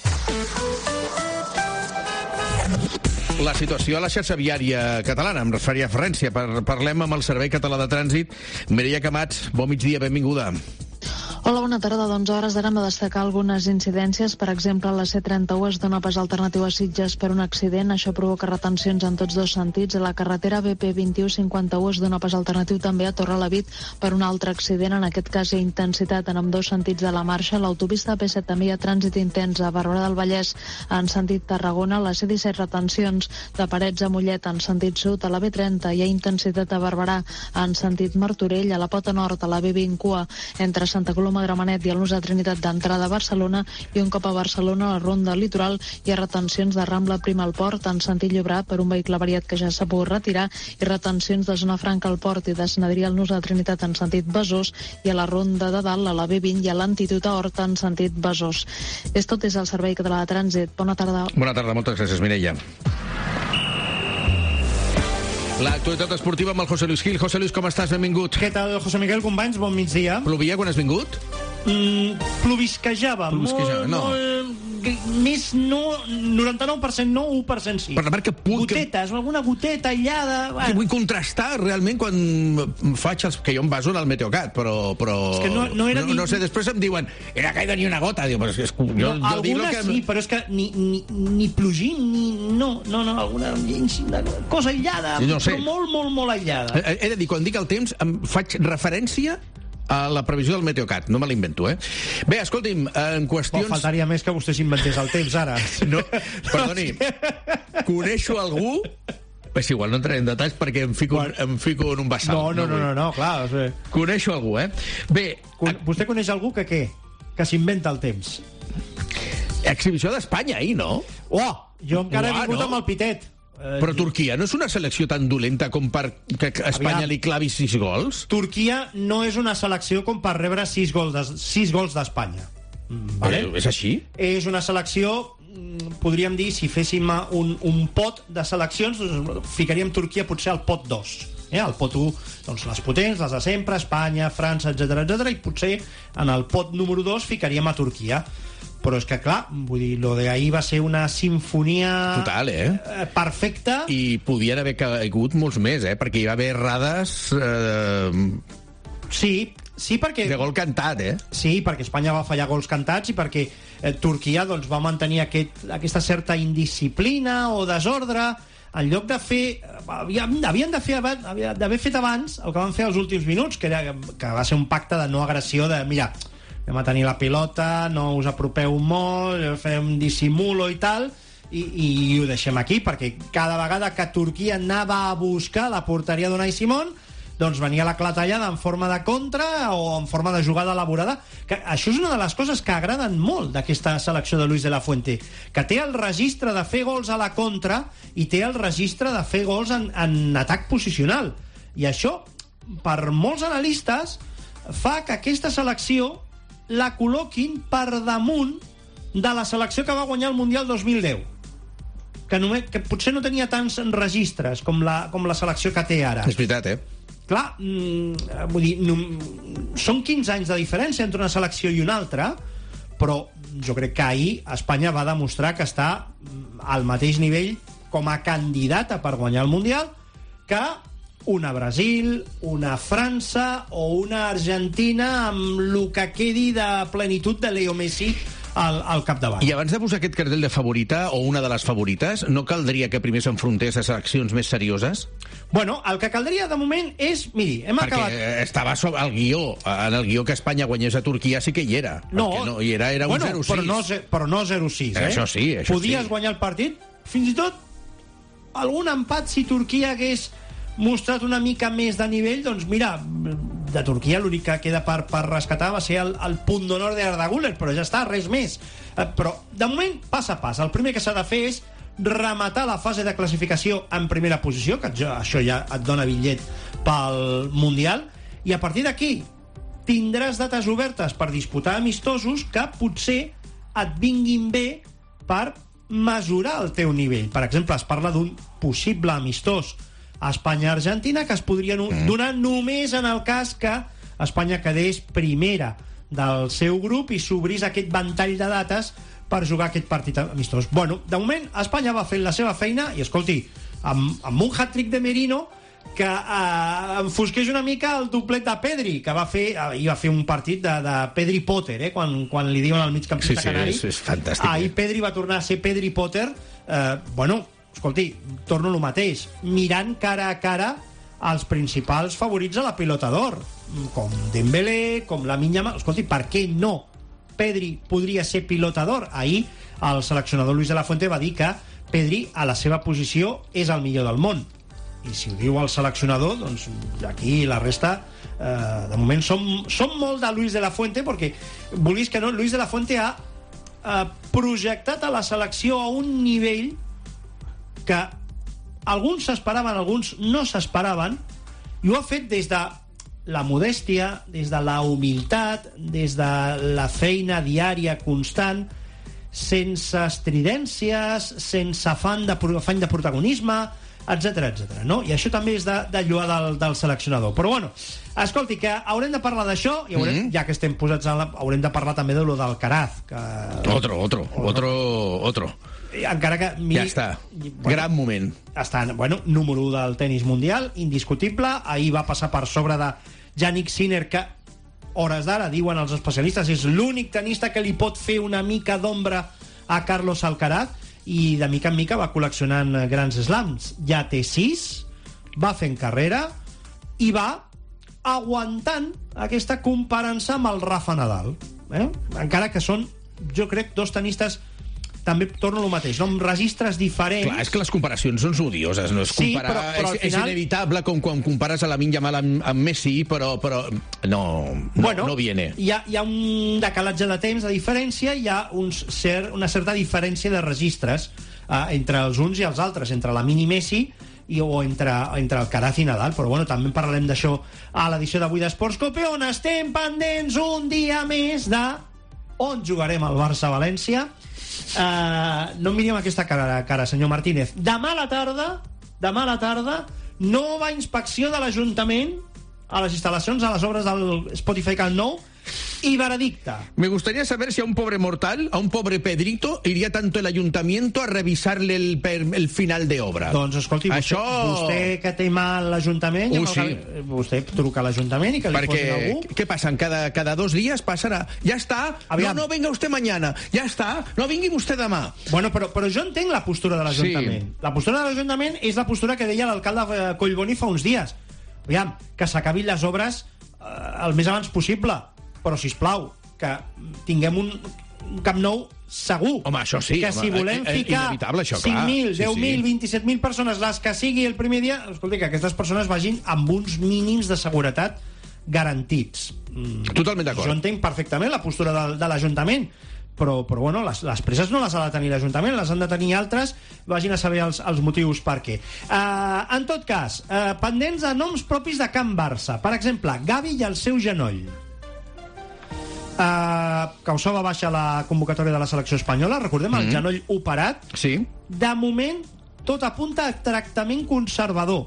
La situació a la xarxa viària catalana, em faria referència. Parlem amb el Servei Català de Trànsit. Mireia Camats, bon migdia, benvinguda. Hola, bona tarda. Doncs a hores d'ara hem de destacar algunes incidències. Per exemple, la C trenta u es dona pas alternatiu a Sitges per un accident. Això provoca retencions en tots dos sentits. A la carretera B P vint u cinquanta u es dona pas alternatiu també a Torrelavit per un altre accident. En aquest cas hi ha intensitat en ambdós sentits de la marxa. L'autopista P set també hi ha trànsit intens a Barberà del Vallès en sentit Tarragona. La C disset retencions de Parets a Mollet en sentit sud. A la B trenta hi ha intensitat a Barberà en sentit Martorell. A la Pota Nord, a la B vint cua entre Santa Coloma Gramenet i el Nus de Trinitat d'entrada a Barcelona, i un cop a Barcelona a la ronda litoral hi ha retencions de Rambla Prima al Port en sentit Llobrat per un vehicle variat que ja s'ha pogut retirar, i retencions de Zona Franca al Port i de Sant Adrià al Nus de Trinitat en sentit Besòs, i a la ronda de dalt a la B vint i a l'Antitud a Horta en sentit Besòs. És tot des del Servei Català de Trànsit. Bona tarda. Bona tarda, moltes gràcies, Mireia. L'actualitat esportiva amb el José Luis Gil. José Luis, com estàs? Benvingut. Què tal, José Miguel? Companys, bon migdia. Plovia quan has vingut? Mm, plovisquejava. Plovisquejava, molt, no. Molt, més no, noranta-nou per cent no, u per cent sí. Per la part que puc... Gotetes, alguna goteta aïllada... Bueno. Vull contrastar realment quan faig els... que jo em baso en el Meteocat, però... però... És que no, no era no, ni... no sé, després em diuen era caída ni una gota. Diu, però és que jo, no, jo alguna que... sí, però és que ni, ni, ni plogint, ni... No, no, no, alguna una cosa aïllada, no sé. Però molt, molt, molt aïllada. He, he de dir, quan dic el temps, em faig referència a la previsió del Meteocat, no me l'invento, eh? Bé, escolti'm, en qüestions... Bon, faltaria més que vostè s'inventés el temps, ara. No, perdoni, coneixo algú... És igual, no entraré en detalls perquè em fico, bueno. em fico en un vessal. No, no, no, no, no, clar. O sigui... Coneixo algú, eh? Bé... Con... Vostè coneix algú que què? Que s'inventa el temps. Exhibició d'Espanya, ahir, no? Oh, jo encara Uà, he vingut no? amb el pitet. Però Turquia no és una selecció tan dolenta com per que Espanya Aviam. li clavi sis gols? Turquia no és una selecció com per rebre sis gols de, sis gols d'Espanya. Vale? És així? És una selecció, podríem dir, si féssim un, un pot de seleccions, ficaríem Turquia potser al pot dos. Eh? El pot u, doncs les potents, les de sempre, Espanya, França, etcètera, etcètera, i potser en el pot número dos ficaríem a Turquia. Però és que, clar, vull dir, lo d'ahir va ser una sinfonia... Total, eh? Perfecta. I podien haver caigut molts més, eh? Perquè hi va haver errades... Eh... Sí, sí, perquè... De gol cantat, eh? Sí, perquè Espanya va fallar gols cantats i perquè eh, Turquia doncs, va mantenir aquest, aquesta certa indisciplina o desordre. En lloc de fer... Havien, havien de fer d'haver fet abans el que van fer els últims minuts, que, era, que va ser un pacte de no agressió, de, mira... anem a tenir la pilota, no us apropeu molt, fem dissimulo i tal, i, i ho deixem aquí, perquè cada vegada que Turquia anava a buscar la porteria d'Unai Simón, doncs venia la clatellada en forma de contra o en forma de jugada elaborada, que això és una de les coses que agraden molt d'aquesta selecció de Luis de la Fuente, que té el registre de fer gols a la contra i té el registre de fer gols en, en atac posicional, i això per molts analistes fa que aquesta selecció la col·loquin per damunt de la selecció que va guanyar el Mundial dos mil deu, que, només, que potser no tenia tants registres com la, com la selecció que té ara. És veritat, eh? Clar, mm, vull dir, no, són quinze anys de diferència entre una selecció i una altra, però jo crec que ahir Espanya va demostrar que està al mateix nivell com a candidata per guanyar el Mundial que una Brasil, una França o una Argentina amb el que quedi de plenitud de Leo Messi al, al capdavant. I abans de posar aquest cartell de favorita o una de les favorites, no caldria que primer s'enfrontés a seleccions més serioses? Bueno, el que caldria de moment és... Miri, hem Perquè acabat... Perquè estava sobre el guió. En el guió que Espanya guanyés a Turquia sí que hi era. No, no hi era, era un bueno, zero sis. Però no, però no zero sis, eh? Això sí, això Podies sí. guanyar el partit, fins i tot algun empat si Turquia hagués mostrat una mica més de nivell, doncs mira, de Turquia l'únic que queda per, per rescatar va ser el, el punt d'honor d'Arda Güler, però ja està, res més. Eh, però, de moment, pas a pas. El primer que s'ha de fer és rematar la fase de classificació en primera posició, que jo, això ja et dona bitllet pel Mundial, i a partir d'aquí tindràs dates obertes per disputar amistosos que potser et vinguin bé per mesurar el teu nivell. Per exemple, es parla d'un possible amistós Espanya-Argentina que es podria donar només en el cas que Espanya quedés primera del seu grup i s'obrís aquest ventall de dates per jugar aquest partit amistós. Bueno, de moment Espanya va fent la seva feina i, escolti, amb, amb un hat-trick de Merino que eh, enfosqueix una mica el doplet de Pedri, que va fer, eh, va fer un partit de, de Pedri Potter, eh, quan, quan li diuen al migcampista sí, sí, canari. És, és fantàstic. Ahir Pedri va tornar a ser Pedri Potter. Eh, bueno, escolti, torno el mateix, mirant cara a cara els principals favorits a la pilota d'or, com Dembélé, com Lamine Yamal. Escolti, per què no Pedri podria ser pilota d'or? Ahir el seleccionador Luis de la Fuente va dir que Pedri a la seva posició és el millor del món, i si ho diu el seleccionador, doncs aquí la resta eh, de moment som, som molt de Luis de la Fuente, perquè vulguis que no, Luis de la Fuente ha eh, projectat a la selecció a un nivell que alguns s'esperaven, alguns no s'esperaven, i ho ha fet des de la modèstia, des de la humilitat, des de la feina diària constant, sense estridències, sense afany de, afany de protagonisme, etcètera, etcètera, no? I això també és de, de lloar del, del seleccionador. Però bueno, escolti, que haurem de parlar d'això i haurem, mm-hmm. ja que estem posats en la, haurem de parlar també de lo del Caraz, que... Otro, otro, otro, otro. Encara que... Mi... Ja està, bueno, gran moment. Està, bueno, número u del tenis mundial, indiscutible. Ahir va passar per sobre de Jannik Sinner, que hores d'ara, diuen els especialistes, és l'únic tenista que li pot fer una mica d'ombra a Carlos Alcaraz, i de mica en mica va col·leccionant grans slams. Ja té sis, va fent carrera i va aguantant aquesta comparança amb el Rafa Nadal, eh? Encara que són, jo crec, dos tenistes, també torno al mateix, no? Amb registres diferents. Clar, és que les comparacions són odioses, no? És, sí, comparar, però, però és, final... és inevitable com quan compares a Lamine Yamal amb, amb Messi, però, però no, no, bueno, no viene. Hi ha, hi ha un decalatge de temps, de diferència, hi ha uns cer, una certa diferència de registres eh, entre els uns i els altres, entre Lamine i Messi, i, o entre, entre Alcaraz i Nadal, però bueno, també parlarem d'això a l'edició d'avui d'Esports Cope, on estem pendents un dia més de on jugarem al Barça-València. Uh, no em mirim aquesta cara, cara, senyor Martínez. Demà a la tarda, demà a la tarda, nova inspecció de l'Ajuntament a les instal·lacions, a les obres del Spotify Camp Nou, y veredicte. Me gustaría saber si a un pobre mortal, a un pobre Pedrito, iría tanto el ayuntamiento a revisarle el, el final de obra. Doncs, escolti, vostè, Això... vostè que té mal l'Ajuntament, uh, sí. vostè truca a l'Ajuntament i que li Perquè, posin algú. ¿qué pasan? Cada, cada dos días pasará. Ya está. Aviam. No, no venga usted mañana. Ya está. No vingui usted demà. Bueno, però, però jo entenc la postura de l'Ajuntament. Sí. La postura de l'Ajuntament és la postura que deia l'alcalde Collboni fa uns dies. Aviam, que s'acabin les obres eh, el més abans possible. Però, sisplau, que tinguem un, Camp Nou segur. Home, això sí. Que home, si volem eh, eh, ficar això, cinc mil, sí, deu mil, sí. vint-i-set mil persones, les que sigui el primer dia, escolta, que aquestes persones vagin amb uns mínims de seguretat garantits. Totalment d'acord. Jo entenc perfectament la postura de, de l'Ajuntament, però, però bueno, les, les presses no les ha de tenir l'Ajuntament, les han de tenir altres, vagin a saber els, els motius per què. Uh, en tot cas, uh, pendents de noms propis de Can Barça. Per exemple, Gavi i el seu genoll. Uh, Causó va baixar la convocatòria de la selecció espanyola, recordem, el mm-hmm. genoll operat. Sí. De moment, tot apunta a tractament conservador.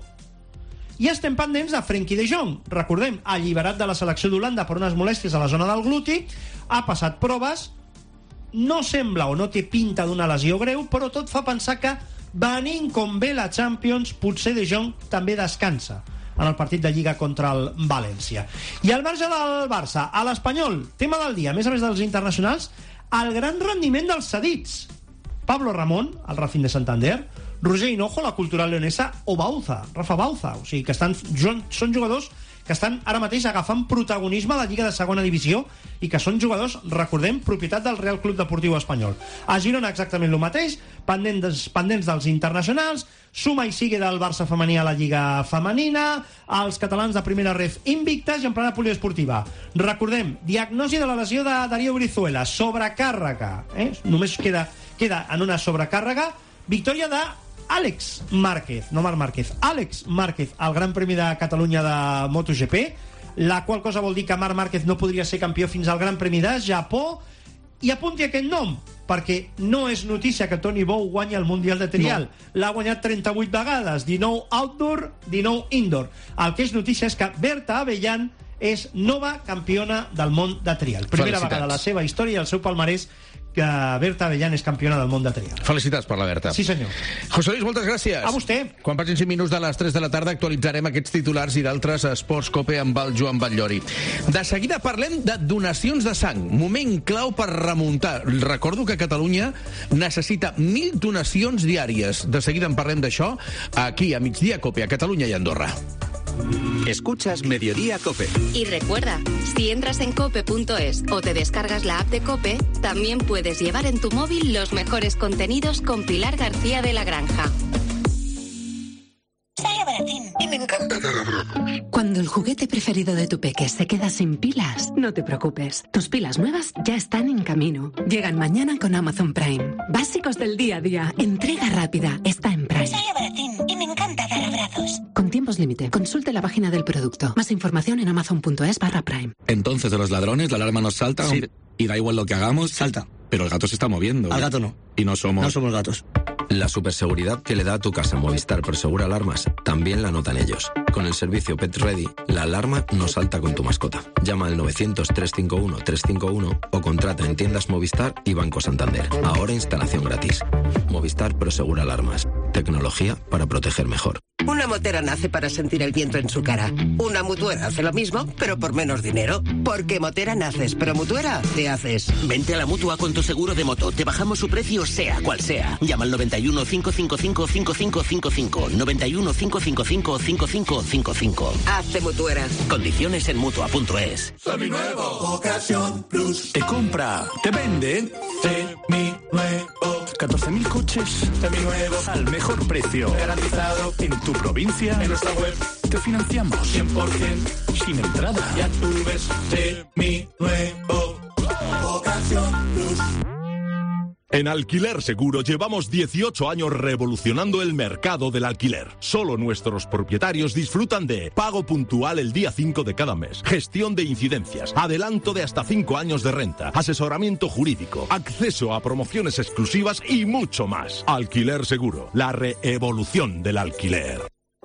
I estem pendents de Frenkie de Jong. Recordem, alliberat de la selecció d'Holanda per unes molèsties a la zona del gluti, ha passat proves, no sembla o no té pinta d'una lesió greu, però tot fa pensar que, venint com ve la Champions, potser de Jong també descansa en el partit de Lliga contra el València. I al marge del Barça, a l'Espanyol, tema del dia, a més a més dels internacionals, el gran rendiment dels cedits. Pablo Ramón, el Racing de Santander, Roger Hinojo, la Cultural Leonesa, o Bauza, Rafa Bauza, o sigui que estan, són jugadors que estan ara mateix agafant protagonisme a la Lliga de Segona Divisió i que són jugadors, recordem, propietat del Real Club Deportiu Espanyol. A Girona exactament el mateix, pendents, pendents dels internacionals, suma i sigue del Barça femení a la Lliga femenina, els catalans de primera ref invictes i en plena poliesportiva. Recordem, diagnosi de la lesió de Darío Brizuela, sobrecàrrega, eh? només queda, queda en una sobrecàrrega, victòria de Àlex Márquez, no Marc Márquez, Àlex Márquez, al Gran Premi de Catalunya de MotoGP, la qual cosa vol dir que Marc Márquez no podria ser campió fins al Gran Premi de Japó, i apunti aquest nom, perquè no és notícia que Toni Bou guanya el Mundial de Trial. No. L'ha guanyat trenta-vuit vegades, dinou outdoor, dinou indoor. El que és notícia és que Berta Avellán és nova campiona del món de trial. Primera Felicitats. vegada a la seva història i el seu palmarès que Berta Avellán és campiona del món de trial. Felicitats per la Berta. Sí, senyor. José Luis, moltes gràcies. A vostè. Quan passin cinc minuts de les tres de la tarda actualitzarem aquests titulars i d'altres esports Cope amb el Joan Batllori. De seguida parlem de donacions de sang. Moment clau per remuntar. Recordo que Catalunya necessita mil donacions diàries. De seguida en parlem d'això aquí a Migdia Cope, a Catalunya i Andorra. Escuchas Mediodía Cope. Y recuerda, si entras en cope punto es o te descargas la app de Cope, también puedes llevar en tu móvil los mejores contenidos con Pilar García de la Granja. Sale baratín y me encanta dar abrazos. Cuando el juguete preferido de tu peque se queda sin pilas, no te preocupes. Tus pilas nuevas ya están en camino. Llegan mañana con Amazon Prime. Básicos del día a día. Entrega rápida. Está en Prime. Sale baratín y me encanta dar abrazos. Con tiempos límite. Consulte la página del producto. Más información en amazon punto es barra Prime. Entonces, de los ladrones, la alarma nos salta. Sí. Y da igual lo que hagamos. Salta. Pero el gato se está moviendo. Al gato no. Y no somos... No somos gatos. La superseguridad que le da a tu casa Movistar Prosegura Alarmas también la notan ellos. Con el servicio Pet Ready, la alarma no salta con tu mascota. Llama al novecientos, trescientos cincuenta y uno, trescientos cincuenta y uno o contrata en tiendas Movistar y Banco Santander. Ahora instalación gratis. Movistar Prosegura Alarmas. Tecnología para proteger mejor. Una motera nace para sentir el viento en su cara. Una mutuera hace lo mismo, pero por menos dinero. Porque motera naces, pero mutuera te haces. Vente a la Mutua con tu seguro de moto. Te bajamos su precio sea cual sea. Llama al noventa y uno, cinco cinco cinco, cinco cinco cinco cinco. noventa y uno, cinco cinco cinco, cinco cinco cinco cinco. Hazte mutuera. Condiciones en Mutua punto es. Seminuevo, Ocasión Plus. Te compra, te vende. Seminuevo. catorce mil coches. Seminuevo. Al mejor precio. Garantizado. En tu provincia. En nuestra web. Te financiamos. cien por ciento. Sin entrada. Ya tú ves. Seminuevo. Ocasión Plus. En Alquiler Seguro llevamos dieciocho años revolucionando el mercado del alquiler. Solo nuestros propietarios disfrutan de pago puntual el día cinco de cada mes, gestión de incidencias, adelanto de hasta cinco años de renta, asesoramiento jurídico, acceso a promociones exclusivas y mucho más. Alquiler Seguro, la reevolución del alquiler.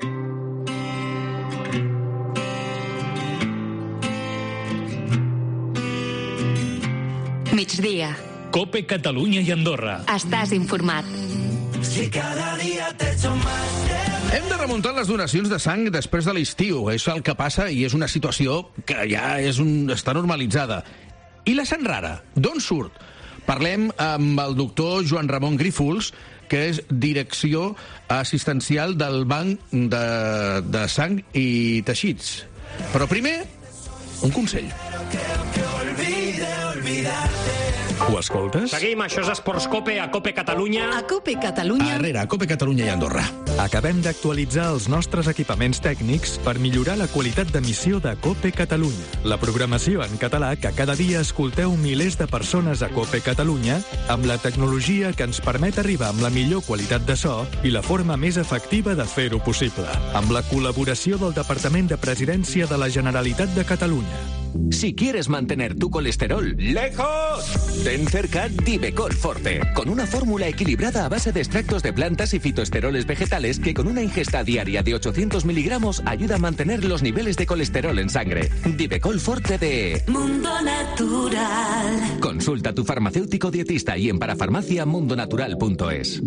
Migdia. Cope Catalunya i Andorra. Estàs informat. Si cada dia t'echo más. Hem de remuntar les donacions de sang després de l'estiu. És el que passa i és una situació que ja és un, està normalitzada. I la sang rara, d'on surt? Parlem amb el doctor Joan Ramon Grífols, que és direcció assistencial del Banc de, de Sang i Teixits. Però primer, un consell. Que olvide olvidarte. Ho escoltes? Seguim, això és Esports Cope, a Cope Catalunya. A Cope Catalunya. Arrere, a Cope Catalunya i Andorra. Acabem d'actualitzar els nostres equipaments tècnics per millorar la qualitat d'emissió de Cope Catalunya. La programació en català que cada dia escolteu milers de persones a Cope Catalunya amb la tecnologia que ens permet arribar amb la millor qualitat de so i la forma més efectiva de fer-ho possible. Amb la col·laboració del Departament de Presidència de la Generalitat de Catalunya. Si quieres mantener tu colesterol lejos, ten cerca Divecol Forte, con una fórmula equilibrada a base de extractos de plantas y fitoesteroles vegetales que con una ingesta diaria de ochocientos miligramos ayuda a mantener los niveles de colesterol en sangre. Divecol Forte de Mundo Natural. Consulta a tu farmacéutico dietista y en parafarmacia mundonatural punto es.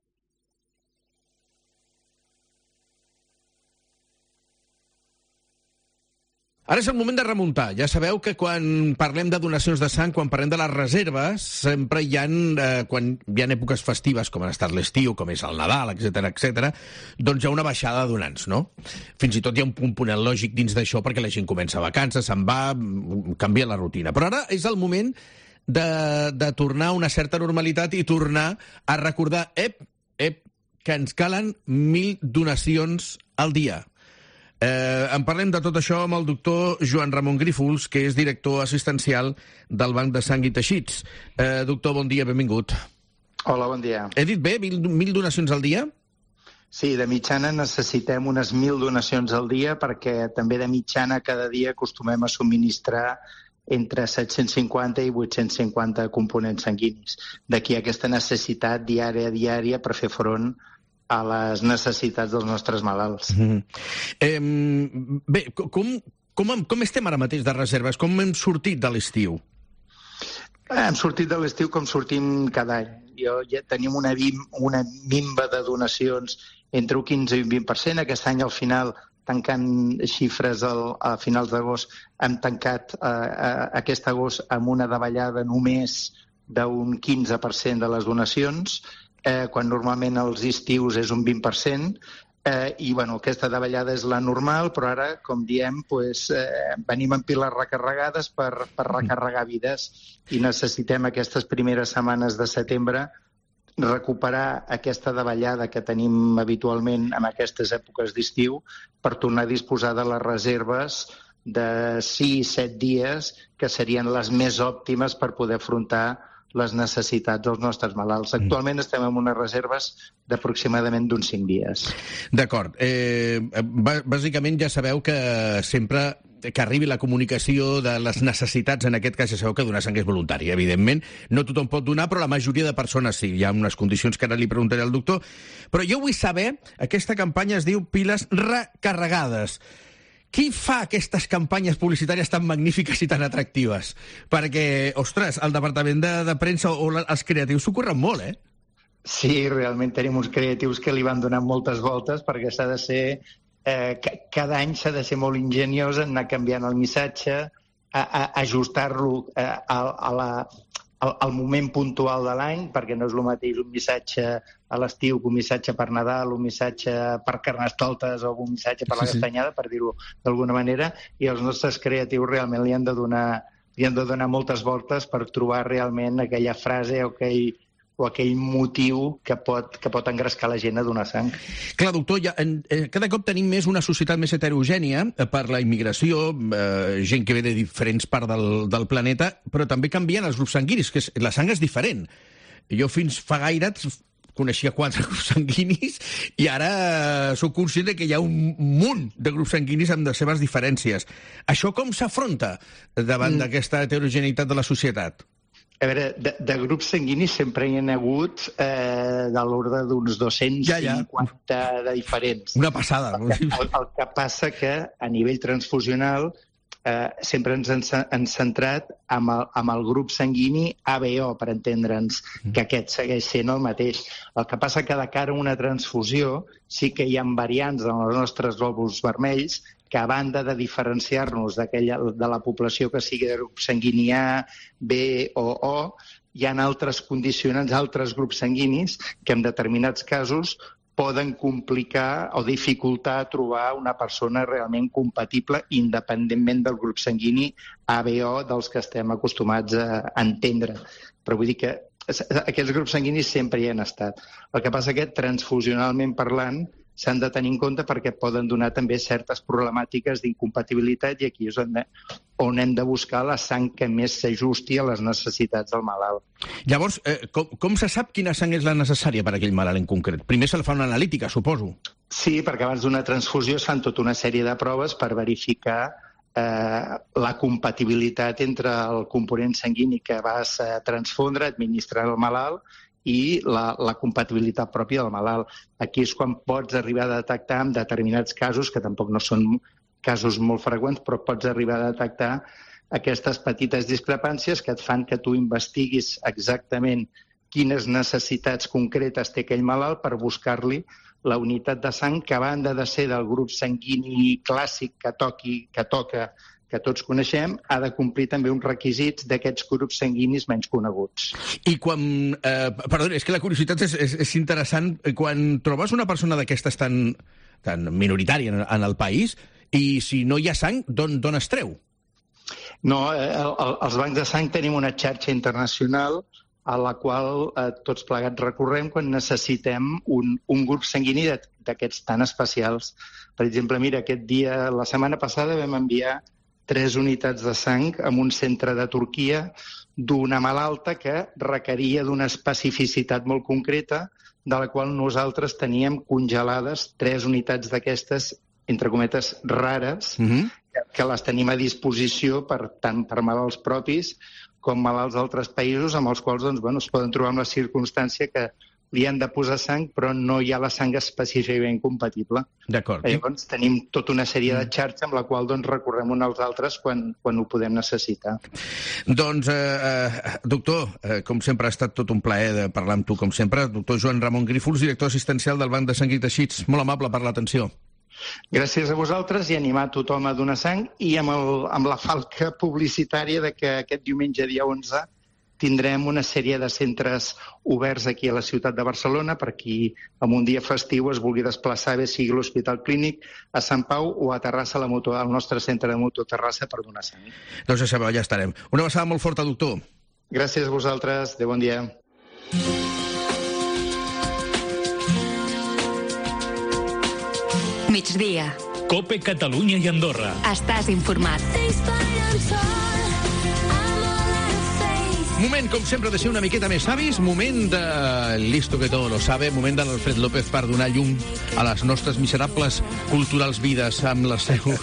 Ara és el moment de remuntar. Ja sabeu que quan parlem de donacions de sang, quan parlem de les reserves, sempre hi ha, eh, quan hi ha èpoques festives, com ha estat l'estiu, com és el Nadal, etcètera, etcètera, doncs hi ha una baixada de donants, no? Fins i tot hi ha un component lògic dins d'això perquè la gent comença vacances, se'n va, canvia la rutina. Però ara és el moment de, de tornar a una certa normalitat i tornar a recordar, ep, ep, que ens calen mil donacions al dia. Eh, en parlem de tot això amb el doctor Joan Ramon Grífols, que és director assistencial del Banc de Sang i Teixits. Eh, doctor, bon dia, benvingut. Hola, bon dia. He dit bé? Mil, mil donacions al dia? Sí, de mitjana necessitem unes mil donacions al dia perquè també de mitjana cada dia acostumem a subministrar entre set-cents cinquanta i vuit-cents cinquanta components sanguinis. D'aquí aquesta necessitat diària a diària per fer front a les necessitats dels nostres malalts. Mm. Eh, bé, com, com, com estem ara mateix de reserves? Com hem sortit de l'estiu? Hem sortit de l'estiu com sortim cada any. Jo, ja tenim una, bim, una mimba de donacions entre un quinze i un vint per cent. Aquest any, al final, tancant xifres al, a finals d'agost, hem tancat eh, aquest agost amb una davallada només d'un quinze per cent de les donacions, Eh, quan normalment als estius és un vint per cent, eh, i bueno, aquesta davallada és la normal, però ara, com diem, pues, eh, venim amb piles recarregades per, per recarregar vides i necessitem aquestes primeres setmanes de setembre recuperar aquesta davallada que tenim habitualment en aquestes èpoques d'estiu per tornar a disposar de les reserves de sis a set dies que serien les més òptimes per poder afrontar les necessitats dels nostres malalts. Actualment estem en unes reserves d'aproximadament d'uns cinc dies. D'acord. Eh, bàsicament ja sabeu que sempre que arribi la comunicació de les necessitats, en aquest cas ja sabeu que donar sang és voluntari, evidentment. No tothom pot donar, però la majoria de persones sí. Hi ha unes condicions que ara li preguntaré al doctor. Però jo vull saber, aquesta campanya es diu Piles Recarregades. Qui fa aquestes campanyes publicitàries tan magnífiques i tan atractives? Perquè, ostres, el departament de, de premsa o la, els creatius s'ho curren molt, eh? Sí, realment tenim uns creatius que li van donant moltes voltes perquè s'ha de ser... Eh, cada any s'ha de ser molt ingeniós en anar canviant el missatge, a, a ajustar-lo eh, a, a la... Al, al moment puntual de l'any, perquè no és el mateix un missatge a l'estiu que un missatge per Nadal, un missatge per Carnestoltes o un missatge per la sí, Castanyada, sí. Per dir-ho d'alguna manera, i els nostres creatius realment li han de donar, li han de donar moltes voltes per trobar realment aquella frase o aquell, o aquell motiu que pot, que pot engrescar la gent a donar sang. Clar, doctor, ja, en, eh, cada cop tenim més una societat més heterogènia eh, per la immigració, eh, gent que ve de diferents parts del, del planeta, però també canvien els grups sanguinis, que és, la sang és diferent. Jo fins fa gaire coneixia quatre grups sanguinis i ara eh, soc conscient que hi ha un munt de grups sanguinis amb les seves diferències. Això com s'afronta davant mm. d'aquesta heterogeneïtat de la societat? A veure, de, de grups sanguinis sempre hi ha hagut eh, de l'ordre d'uns dos-cents cinquanta ja, ja. de diferents. Una passada. El que, el, el que passa que a nivell transfusional eh, sempre ens hem centrat amb el, amb el grup sanguini A B O, per entendre'ns, que aquest segueix sent el mateix. El que passa que de cara a una transfusió sí que hi ha variants en els nostres glòbuls vermells que a banda de diferenciar-nos de la població que sigui de grup sanguini A, B o O, hi ha altres condicionants, altres grups sanguinis que en determinats casos poden complicar o dificultar trobar una persona realment compatible independentment del grup sanguini A B O dels que estem acostumats a entendre. però vull dir que aquests grups sanguinis sempre hi han estat. El que passa que transfusionalment parlant s'han de tenir en compte perquè poden donar també certes problemàtiques d'incompatibilitat i aquí és on, on hem de buscar la sang que més s'ajusti a les necessitats del malalt. Llavors, eh, com, com se sap quina sang és la necessària per a aquell malalt en concret? Primer se li fa una analítica, suposo. Sí, perquè abans d'una transfusió es fan tota una sèrie de proves per verificar eh, la compatibilitat entre el component sanguini que vas a transfondre, administrar al malalt, i la, la compatibilitat pròpia del malalt. Aquí és quan pots arribar a detectar en determinats casos, que tampoc no són casos molt freqüents, però pots arribar a detectar aquestes petites discrepàncies que et fan que tu investiguis exactament quines necessitats concretes té aquell malalt per buscar-li la unitat de sang que, a banda de ser del grup sanguini clàssic que toqui, que toca, que tots coneixem, ha de complir també uns requisits d'aquests grups sanguinis menys coneguts. I quan... Eh, perdó, és que la curiositat és, és, és interessant. Quan trobes una persona d'aquestes tan, tan minoritària en, en el país, i si no hi ha sang, d'on es treu? No, eh, el, els bancs de sang tenim una xarxa internacional a la qual eh, tots plegats recorrem quan necessitem un, un grup sanguini d'aquests tan especials. Per exemple, mira, aquest dia, la setmana passada vam enviar tres unitats de sang en un centre de Turquia d'una malalta que requeria d'una especificitat molt concreta, de la qual nosaltres teníem congelades tres unitats d'aquestes, entre cometes, rares, mm-hmm. que, que les tenim a disposició per, tant per malalts propis com malalts d'altres països amb els quals doncs, bueno, es poden trobar en la circumstància que li han de posar sang, però no hi ha la sang específicament compatible. D'acord. Llavors tenim tota una sèrie de xarxa amb la qual doncs, recorrem uns als altres quan, quan ho podem necessitar. Doncs, eh, eh, doctor, eh, com sempre ha estat tot un plaer de parlar amb tu, com sempre. Doctor Joan Ramon Grífols, director assistencial del Banc de Sang i Teixits. Molt amable per l'atenció. Gràcies a vosaltres i animar tothom a donar sang i amb, el, amb la falca publicitària de que aquest diumenge, dia onze, tindrem una sèrie de centres oberts aquí a la ciutat de Barcelona per qui en un dia festiu es vulgui desplaçar, bé sigui l'Hospital Clínic, a Sant Pau o a Terrassa, la moto, al nostre centre de moto Terrassa, per donar sang. Doncs ja sabeu, ja estarem. Una abraçada molt forta, doctor. Gràcies a vosaltres. De bon dia. Migdia. COPE Catalunya i Andorra. Estàs informat. Moment, com sempre, de ser una miqueta més savis, moment de Listo que todo lo sabe, moment de l'Alfred López per donar llum a les nostres miserables culturals vides amb les seus...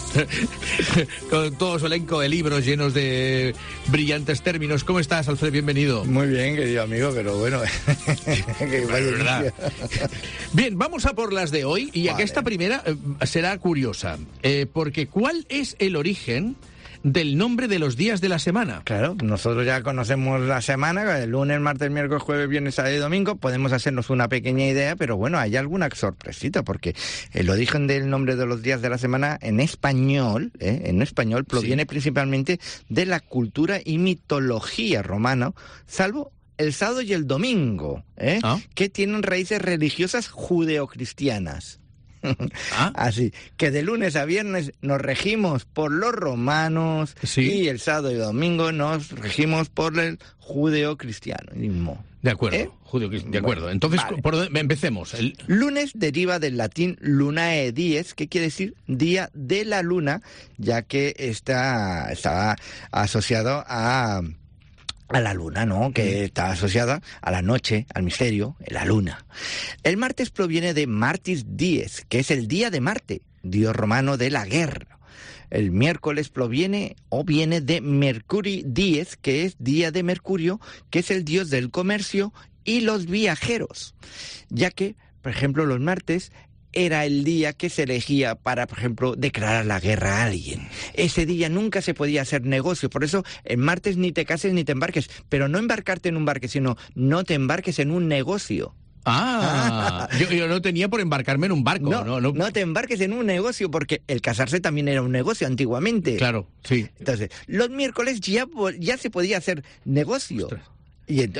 con todo su elenco de libros llenos de brillantes términos. ¿Cómo estás, Alfred? Bienvenido. Muy bien, querido amigo, pero bueno... que vaya verdad. Bien, vamos a por las de hoy, y vale. Esta primera eh, será curiosa, eh, porque ¿cuál es el origen del nombre de los días de la semana? Claro, nosotros ya conocemos la semana, el lunes, martes, miércoles, jueves, viernes, sábado y domingo, podemos hacernos una pequeña idea, pero bueno, hay alguna sorpresita, porque el origen del nombre de los días de la semana en español, ¿eh? en español, proviene sí. principalmente de la cultura y mitología romana, salvo el sábado y el domingo, ¿eh? ¿Ah? que tienen raíces religiosas judeocristianas. ¿Ah? Así, que de lunes a viernes nos regimos por los romanos sí. y el sábado y domingo nos regimos por el judeocristianismo. De acuerdo, ¿Eh? judeo de acuerdo. Bueno, Entonces, vale. por, empecemos. El... Lunes deriva del latín lunae dies, que quiere decir día de la luna, ya que está, está asociado a... a la luna, ¿no? Que está asociada a la noche, al misterio, la luna. El martes proviene de Martis Dies, que es el día de Marte, dios romano de la guerra. El miércoles proviene o viene de Mercuri Dies, que es día de Mercurio, que es el dios del comercio y los viajeros. Ya que, por ejemplo, los martes era el día que se elegía para, por ejemplo, declarar la guerra a alguien. Ese día nunca se podía hacer negocio, por eso el martes ni te cases ni te embarques, pero no embarcarte en un barque, sino no te embarques en un negocio. Ah, yo, yo no tenía por embarcarme en un barco. No, no, no, no te embarques en un negocio, porque el casarse también era un negocio antiguamente. Claro, sí. Entonces, los miércoles ya, ya se podía hacer negocio. Ostras. Y entonces...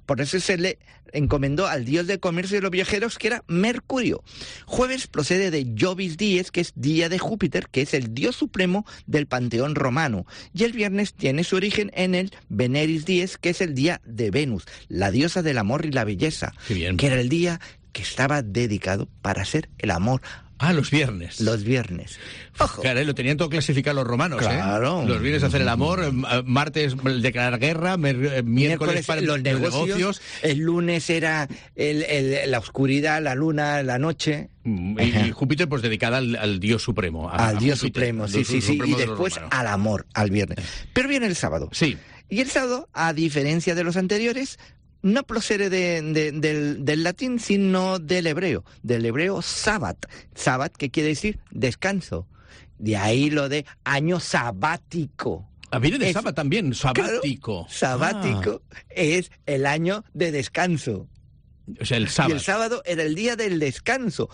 por eso se le encomendó al dios del comercio de los viajeros, que era Mercurio. Jueves procede de Jovis Dies, que es día de Júpiter, que es el dios supremo del panteón romano. Y el viernes tiene su origen en el Veneris Dies, que es el día de Venus, la diosa del amor y la belleza. Qué bien. Que era el día que estaba dedicado para hacer el amor. Ah, los viernes. Los viernes. Ojo. Claro, lo tenían todo clasificado los romanos, claro. ¿eh? Los viernes hacer el amor, martes declarar guerra, miércoles, miércoles para los negocios, los negocios. El lunes era el, el, la oscuridad, la luna, la noche. Y, y Júpiter, pues dedicada al, al dios supremo. A, al a dios Júpiter, supremo, sí, sí, sí. Y después al amor, al viernes. Pero viene el sábado. Sí. Y el sábado, a diferencia de los anteriores, no procede de, de, del, del latín, sino del hebreo, del hebreo sabbat. Sabbat, que quiere decir descanso. De ahí lo de año sabático. Ah, viene de sábado también, sabático. Claro, sabático ah. es el año de descanso. O sea, el sábado. Y el sábado era el día del descanso.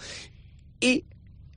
Y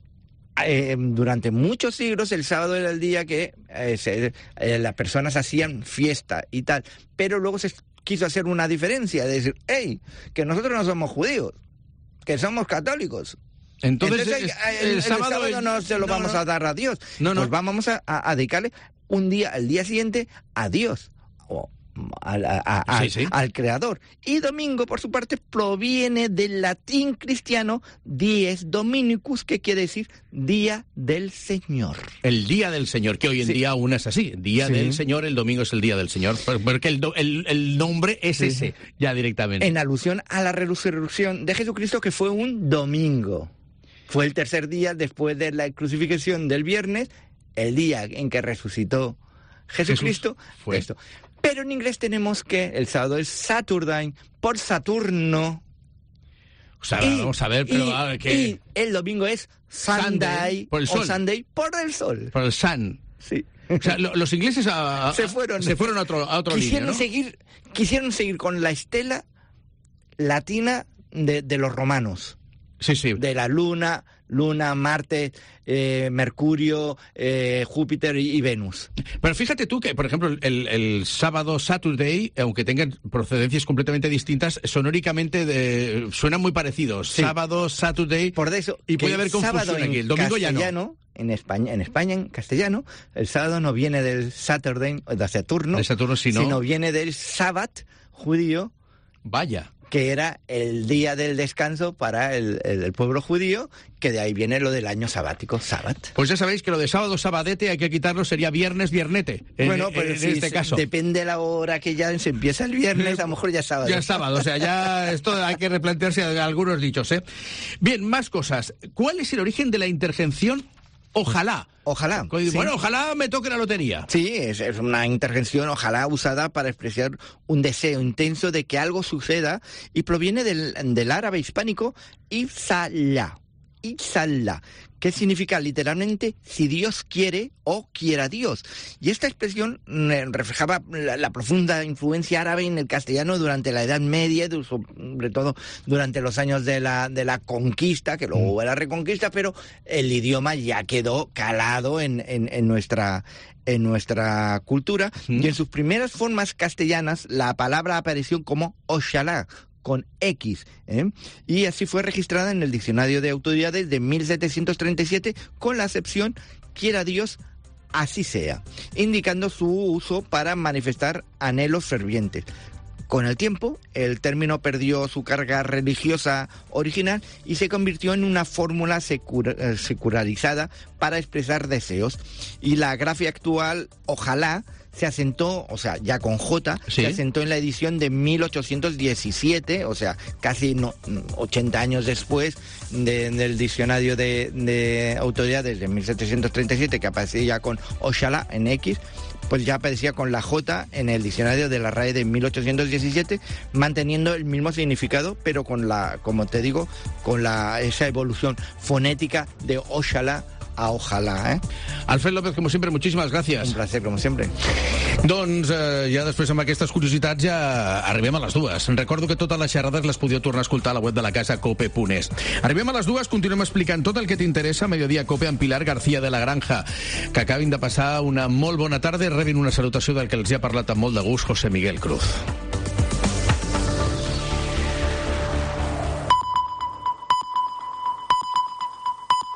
eh, durante muchos siglos el sábado era el día que eh, se, eh, las personas hacían fiesta y tal. Pero luego se quiso hacer una diferencia, de decir, hey, que nosotros no somos judíos, que somos católicos. Entonces, Entonces el, el, el, el sábado, sábado el, no se lo no, vamos no. a dar a Dios. No, no. Pues vamos a, a, a dedicarle un día, el día siguiente, a Dios. O al, a, a, sí, sí. al, al Creador. Y domingo, por su parte, proviene del latín cristiano dies dominicus, que quiere decir día del Señor. El día del Señor, que hoy en sí. día aún es así. Día sí. del Señor, el domingo es el día del Señor, porque el, el, el nombre es sí. ese, ya directamente. En alusión a la resurrección de Jesucristo, que fue un domingo. Fue el tercer día después de la crucifixión del viernes, el día en que resucitó Jesucristo. Jesús fue esto. Pero en inglés tenemos que el sábado es Saturday, por Saturno. O sea, y, vamos a ver, pero... Y, ah, que... y el domingo es Sunday, Sunday por el sol. O Sunday por el sol. Por el sun. Sí. O sea, lo, los ingleses a, a, se fueron, se fueron a otro, a otro quisieron línea, ¿no? seguir, quisieron seguir con la estela latina de, de los romanos. Sí, sí. De la luna, luna, Marte, eh, Mercurio, eh, Júpiter y, y Venus. Pero fíjate tú que, por ejemplo, el, el sábado Saturday, aunque tengan procedencias completamente distintas, sonóricamente de, suenan muy parecidos. Sí. Sábado, Saturday. Por eso. Y puede haber confusión aquí. El domingo ya no. En España, en España, en castellano, el sábado no viene del Saturday, de Saturno, de Saturno sino... sino viene del Sabbat judío. Vaya. Que era el día del descanso para el, el, el pueblo judío, que de ahí viene lo del año sabático, sábat. Pues ya sabéis que lo de sábado, sabadete, hay que quitarlo, sería viernes, viernete, en, bueno, pues en sí, este caso. Depende de la hora que ya se empieza el viernes, a lo mejor ya es sábado. Ya es sábado, o sea, ya esto hay que replantearse algunos dichos, ¿eh? Bien, más cosas. ¿Cuál es el origen de la interjección ojalá? Ojalá. Bueno, sí. ojalá me toque la lotería. Sí, es, es una interjección, ojalá, usada para expresar un deseo intenso de que algo suceda, y proviene del, del árabe hispánico Inshallah. Inshallah, que significa literalmente si Dios quiere o quiera Dios. Y esta expresión reflejaba la, la profunda influencia árabe en el castellano durante la Edad Media, sobre todo durante los años de la, de la conquista, que luego hubo la reconquista, pero el idioma ya quedó calado en, en, en nuestra... en nuestra cultura, mm. y en sus primeras formas castellanas la palabra apareció como Ojalá, con X, ¿eh? Y así fue registrada en el Diccionario de Autoridades de mil setecientos treinta y siete con la acepción quiera Dios, así sea, indicando su uso para manifestar anhelos fervientes. Con el tiempo, el término perdió su carga religiosa original y se convirtió en una fórmula secura, secularizada para expresar deseos. Y la grafía actual, ojalá, se asentó, o sea, ya con J, ¿sí? Se asentó en la edición de mil ochocientos diecisiete, o sea, casi no, ochenta años después de, del diccionario de, de autoridades de mil setecientos treinta y siete, que aparecía ya con Ojalá en X, pues ya aparecía con la J en el diccionario de la R A E de mil ochocientos diecisiete, manteniendo el mismo significado, pero con la, como te digo, con la esa evolución fonética de Ojalá a ojalà, eh? Alfred López, com sempre, moltíssimes gràcies. Un placer, com sempre. Doncs eh, ja després amb aquestes curiositats ja arribem a les dues. Recordo que totes les xerrades les podíeu tornar a escoltar a la web de la casa cope punt es. Arribem a les dues, continuem explicant tot el que t'interessa a Mediodía Cope amb Pilar García de la Granja. Que acabin de passar una molt bona tarda i rebin una salutació del que els hi ha parlat amb molt de gust José Miguel Cruz.